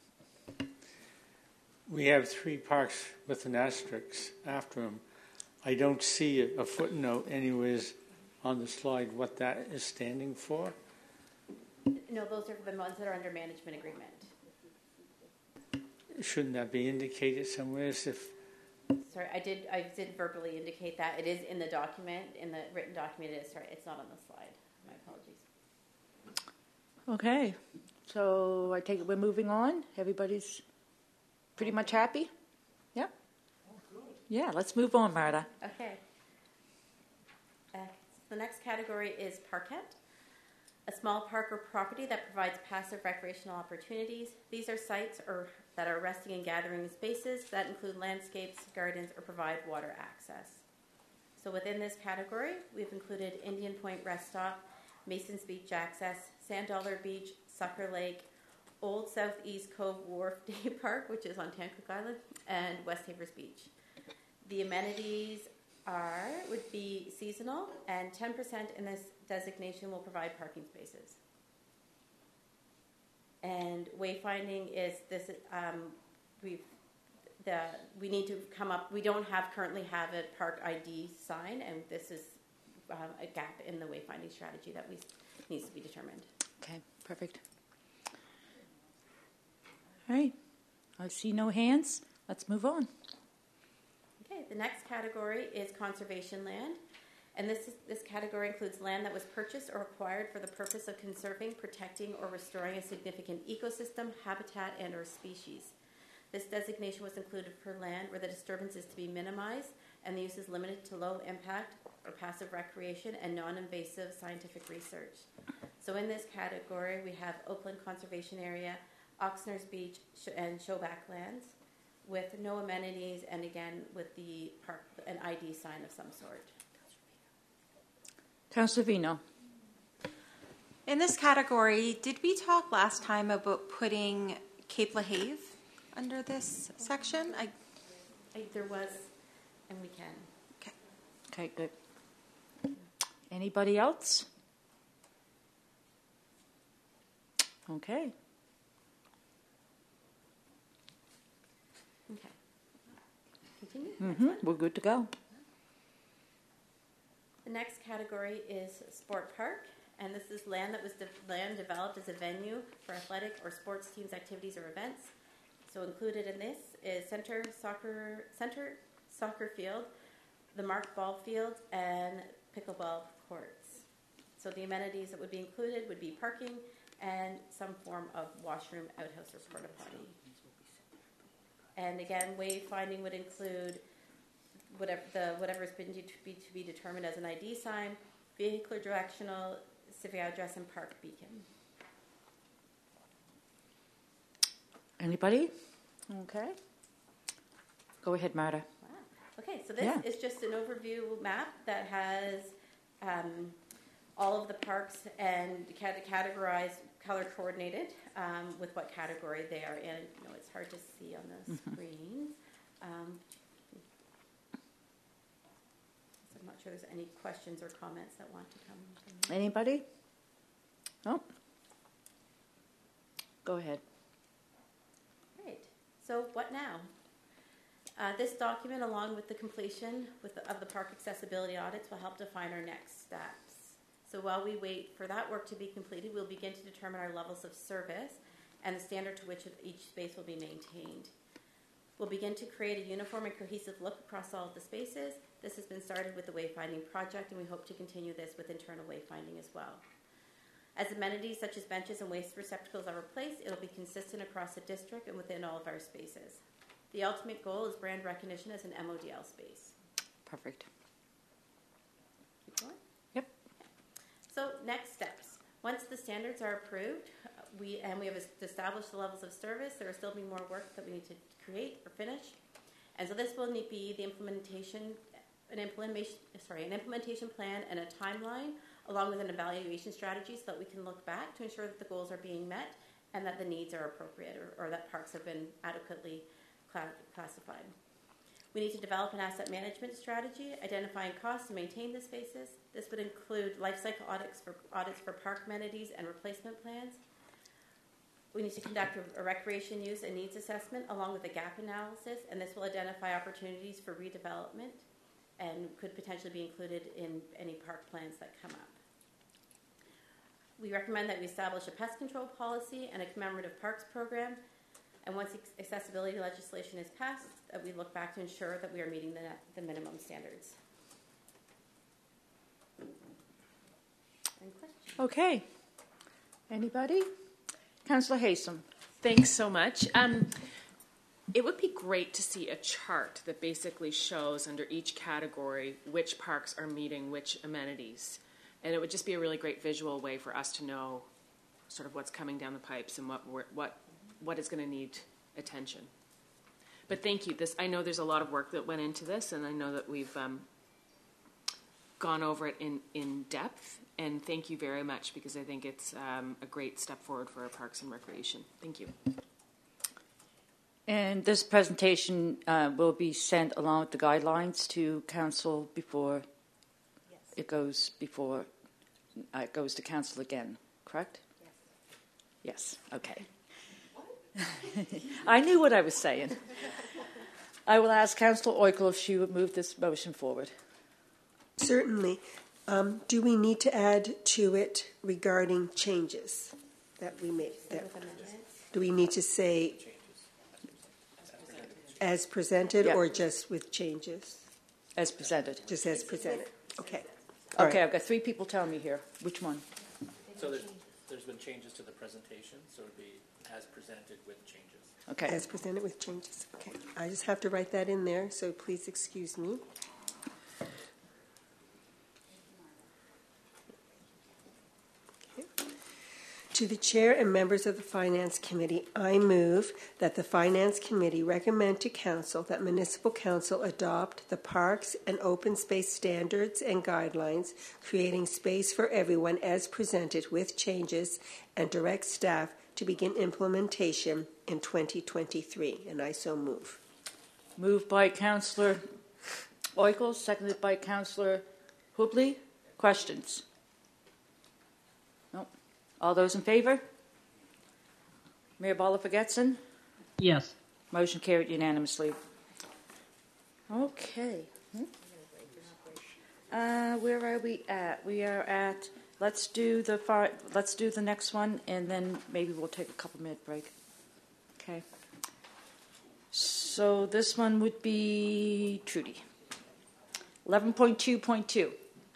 Speaker 15: We have 3 parks with an asterisk after them. I don't see a footnote anywhere on the slide what that is standing for.
Speaker 12: No, those are the ones that are under management agreement.
Speaker 15: Shouldn't that be indicated somewhere?
Speaker 12: Sorry, I did verbally indicate that. It is in the document, in the written document. It is. Sorry, it's not on the slide. My apologies.
Speaker 1: Okay. So I take it we're moving on. Everybody's pretty much happy? Yeah? Yeah, let's move on, Marta.
Speaker 12: Okay. The next category is parkette, a small park or property that provides passive recreational opportunities. These are sites that are resting and gathering spaces that include landscapes, gardens, or provide water access. So within this category, we've included Indian Point Rest Stop, Mason's Beach Access, Sand Dollar Beach, Sucker Lake, Old Southeast Cove Wharf Day Park, which is on Tancook Island, and West Havers Beach. The amenities would be seasonal, and 10% in this designation will provide parking spaces. And wayfinding is this. We need to come up. We don't currently have a park ID sign, and this is a gap in the wayfinding strategy that needs to be determined.
Speaker 1: Okay, perfect. All right. I see no hands. Let's move on.
Speaker 12: Okay, the next category is conservation land. And this category includes land that was purchased or acquired for the purpose of conserving, protecting, or restoring a significant ecosystem, habitat, and or species. This designation was included for land where the disturbance is to be minimized and the use is limited to low impact or passive recreation and non-invasive scientific research. So in this category, we have Oakland Conservation Area, Oxnard's Beach, and Showback lands with no amenities, and again with the park, an ID sign of some sort.
Speaker 1: Councillor Vino.
Speaker 9: In this category, did we talk last time about putting Cape LaHave under this section?
Speaker 12: There was, and we can.
Speaker 1: Okay, good. Anybody else? Okay.
Speaker 12: Okay. Continue?
Speaker 1: We're good to go.
Speaker 12: The next category is sport park, and this is land that was developed as a venue for athletic or sports teams' activities or events. So included in this is center soccer field, the Mark Ball Field, and pickleball courts. So the amenities that would be included would be parking and some form of washroom, outhouse, or porta potty. And again, wayfinding would include whatever has been to be determined as an ID sign, vehicular directional, civic address, and park beacon.
Speaker 1: Anybody? Okay. Go ahead, Marta.
Speaker 12: Wow. Okay, so this is just an overview map that has all of the parks and categorized, color coordinated with what category they are in. No, it's hard to see on the screen. So I'm not sure there's any questions or comments that want to come.
Speaker 1: Anybody? Oh. Go ahead.
Speaker 12: Great. So what now? This document, along with the completion of the park accessibility audits, will help define our next steps. So while we wait for that work to be completed, we'll begin to determine our levels of service and the standard to which each space will be maintained. We'll begin to create a uniform and cohesive look across all of the spaces. This has been started with the wayfinding project, and we hope to continue this with internal wayfinding as well. As amenities such as benches and waste receptacles are replaced, it will be consistent across the district and within all of our spaces. The ultimate goal is brand recognition as an MODL space.
Speaker 1: Perfect.
Speaker 12: Keep going.
Speaker 1: Yep.
Speaker 12: So next steps. Once the standards are approved, we have established the levels of service. There will still be more work that we need to create or finish. And so this will be the implementation plan and a timeline, along with an evaluation strategy, so that we can look back to ensure that the goals are being met and that the needs are appropriate, or that parks have been adequately classified. We need to develop an asset management strategy, identifying costs to maintain the spaces. This would include life cycle audits for park amenities and replacement plans. We need to conduct a recreation use and needs assessment along with a gap analysis, and this will identify opportunities for redevelopment and could potentially be included in any park plans that come up. We recommend that we establish a pest control policy and a commemorative parks program, and once accessibility legislation is passed, that we look back to ensure that we are meeting the minimum standards. Any questions?
Speaker 1: Okay. Anybody? Councillor Haysom.
Speaker 2: Thanks so much. It would be great to see a chart that basically shows under each category which parks are meeting which amenities. And it would just be a really great visual way for us to know sort of what's coming down the pipes and what is going to need attention. But thank you. I know there's a lot of work that went into this, and I know that we've gone over it in depth. And thank you very much, because I think it's a great step forward for our parks and recreation. Thank you.
Speaker 1: And this presentation will be sent along with the guidelines to council before it goes to council again, correct? Yes. Yes. Okay. I knew what I was saying. I will ask Councillor Oikel if she would move this motion forward.
Speaker 6: Certainly. Do we need to add to it regarding changes that we made? Do we need to say as presented, or just with changes?
Speaker 1: As presented.
Speaker 6: Just as presented. Okay.
Speaker 1: Okay, I've got 3 people telling me here. Which one?
Speaker 10: So there's been changes to the presentation, so it would be as presented with changes.
Speaker 6: Okay. As presented with changes. Okay. I just have to write that in there, so please excuse me. To the Chair and members of the Finance Committee, I move that the Finance Committee recommend to Council that Municipal Council adopt the Parks and Open Space Standards and Guidelines, creating space for everyone as presented with changes, and direct staff to begin implementation in 2023. And I so move.
Speaker 1: Moved by Councillor Oikel, seconded by Councillor Hubley. Questions? All those in favour? Mayor Bolivar-Getson?
Speaker 5: Yes.
Speaker 1: Motion carried unanimously. Okay. Where are we at? We are at. Let's do the next one, and then maybe we'll take a couple-minute break. Okay. So this one would be Trudy. 11.2.2.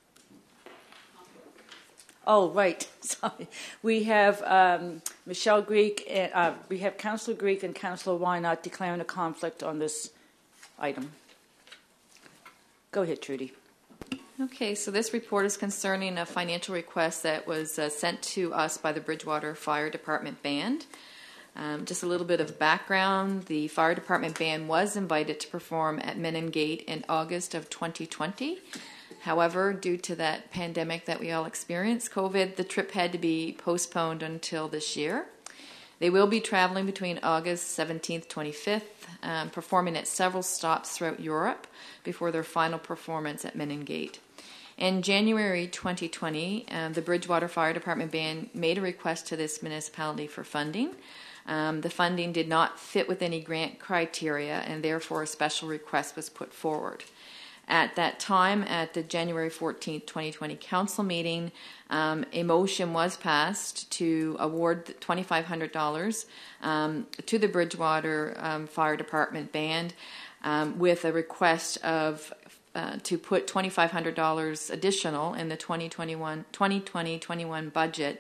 Speaker 1: Oh, right. Sorry. We have Michelle Greek, we have Councillor Greek and Councillor Wynot declaring a conflict on this item. Go ahead, Trudy.
Speaker 14: Okay, so this report is concerning a financial request that was sent to us by the Bridgewater Fire Department Band. Just a little bit of background. The Fire Department Band was invited to perform at Menin Gate in August of 2020. However, due to that pandemic that we all experienced, COVID, the trip had to be postponed until this year. They will be traveling between August 17th, 25th, performing at several stops throughout Europe before their final performance at Menin Gate. In January 2020, the Bridgewater Fire Department Band made a request to this municipality for funding. The funding did not fit with any grant criteria, and therefore a special request was put forward. At that time, at the January 14th, 2020 council meeting, a motion was passed to award $2,500 to the Bridgewater Fire Department Band with a request of to put $2,500 additional in the 2020-21 budget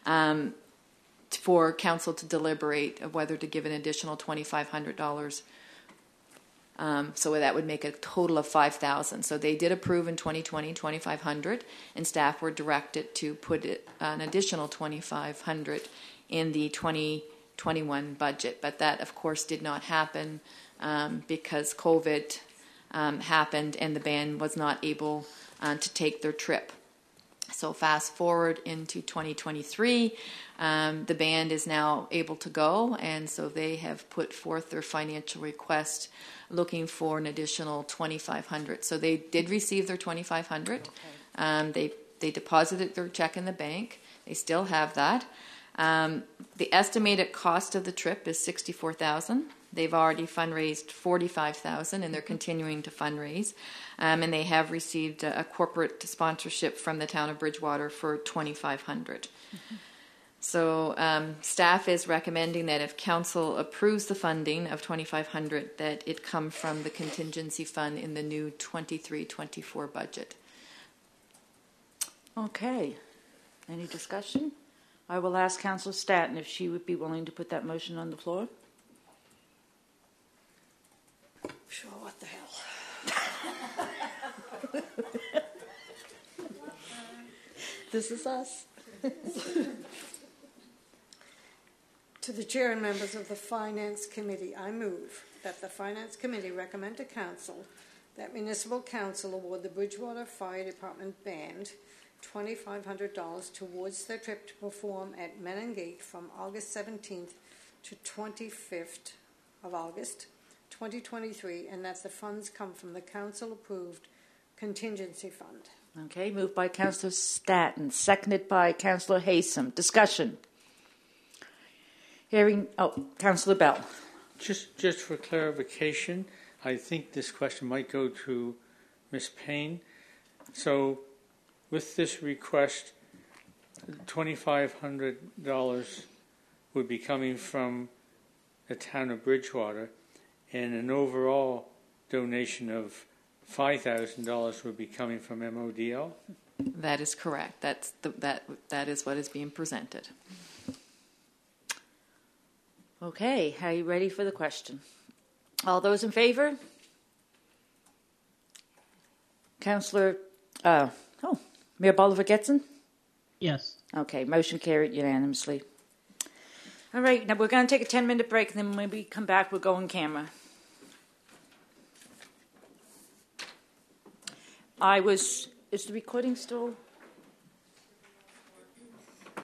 Speaker 14: for council to deliberate of whether to give an additional $2,500. So that would make a total of $5,000. So they did approve in 2020 $2,500, and staff were directed to put an additional $2,500 in the 2021 budget. But that, of course, did not happen because COVID happened and the band was not able to take their trip. So fast forward into 2023, the band is now able to go, and so they have put forth their financial request looking for an additional $2,500. So they did receive their $2,500. Okay. They deposited their check in the bank. They still have that. The estimated cost of the trip is $64,000. They've already fundraised $45,000, and they're continuing to fundraise. And they have received a corporate sponsorship from the town of Bridgewater for $2,500. Mm-hmm. So staff is recommending that if council approves the funding of $2,500, that it come from the contingency fund in the new 23-24 budget.
Speaker 1: Okay. Any discussion? I will ask Councillor Staton if she would be willing to put that motion on the floor.
Speaker 13: Sure, what the hell?
Speaker 1: This is us.
Speaker 13: To the chair and members of the Finance Committee, I move that the Finance Committee recommend to Council that Municipal Council award the Bridgewater Fire Department Band $2,500 towards their trip to perform at Menengate from August 17th to 25th of August 2023, and that the funds come from the council-approved contingency fund.
Speaker 1: Okay, moved by Councillor Staton, seconded by Councillor Haysom. Discussion. Councillor Bell.
Speaker 15: Just for clarification, I think this question might go to Ms. Payne. So, with this request, $2,500 would be coming from the town of Bridgewater, and an overall donation of $5,000 would be coming from MODL?
Speaker 14: That is correct. That is what is being presented.
Speaker 1: Okay, are you ready for the question? All those in favor? Councillor, Mayor Bolivar-Getson?
Speaker 5: Yes.
Speaker 1: Okay, motion carried unanimously. All right, now we're going to take a 10-minute break, and then when we come back, we'll go on camera. Is the recording still?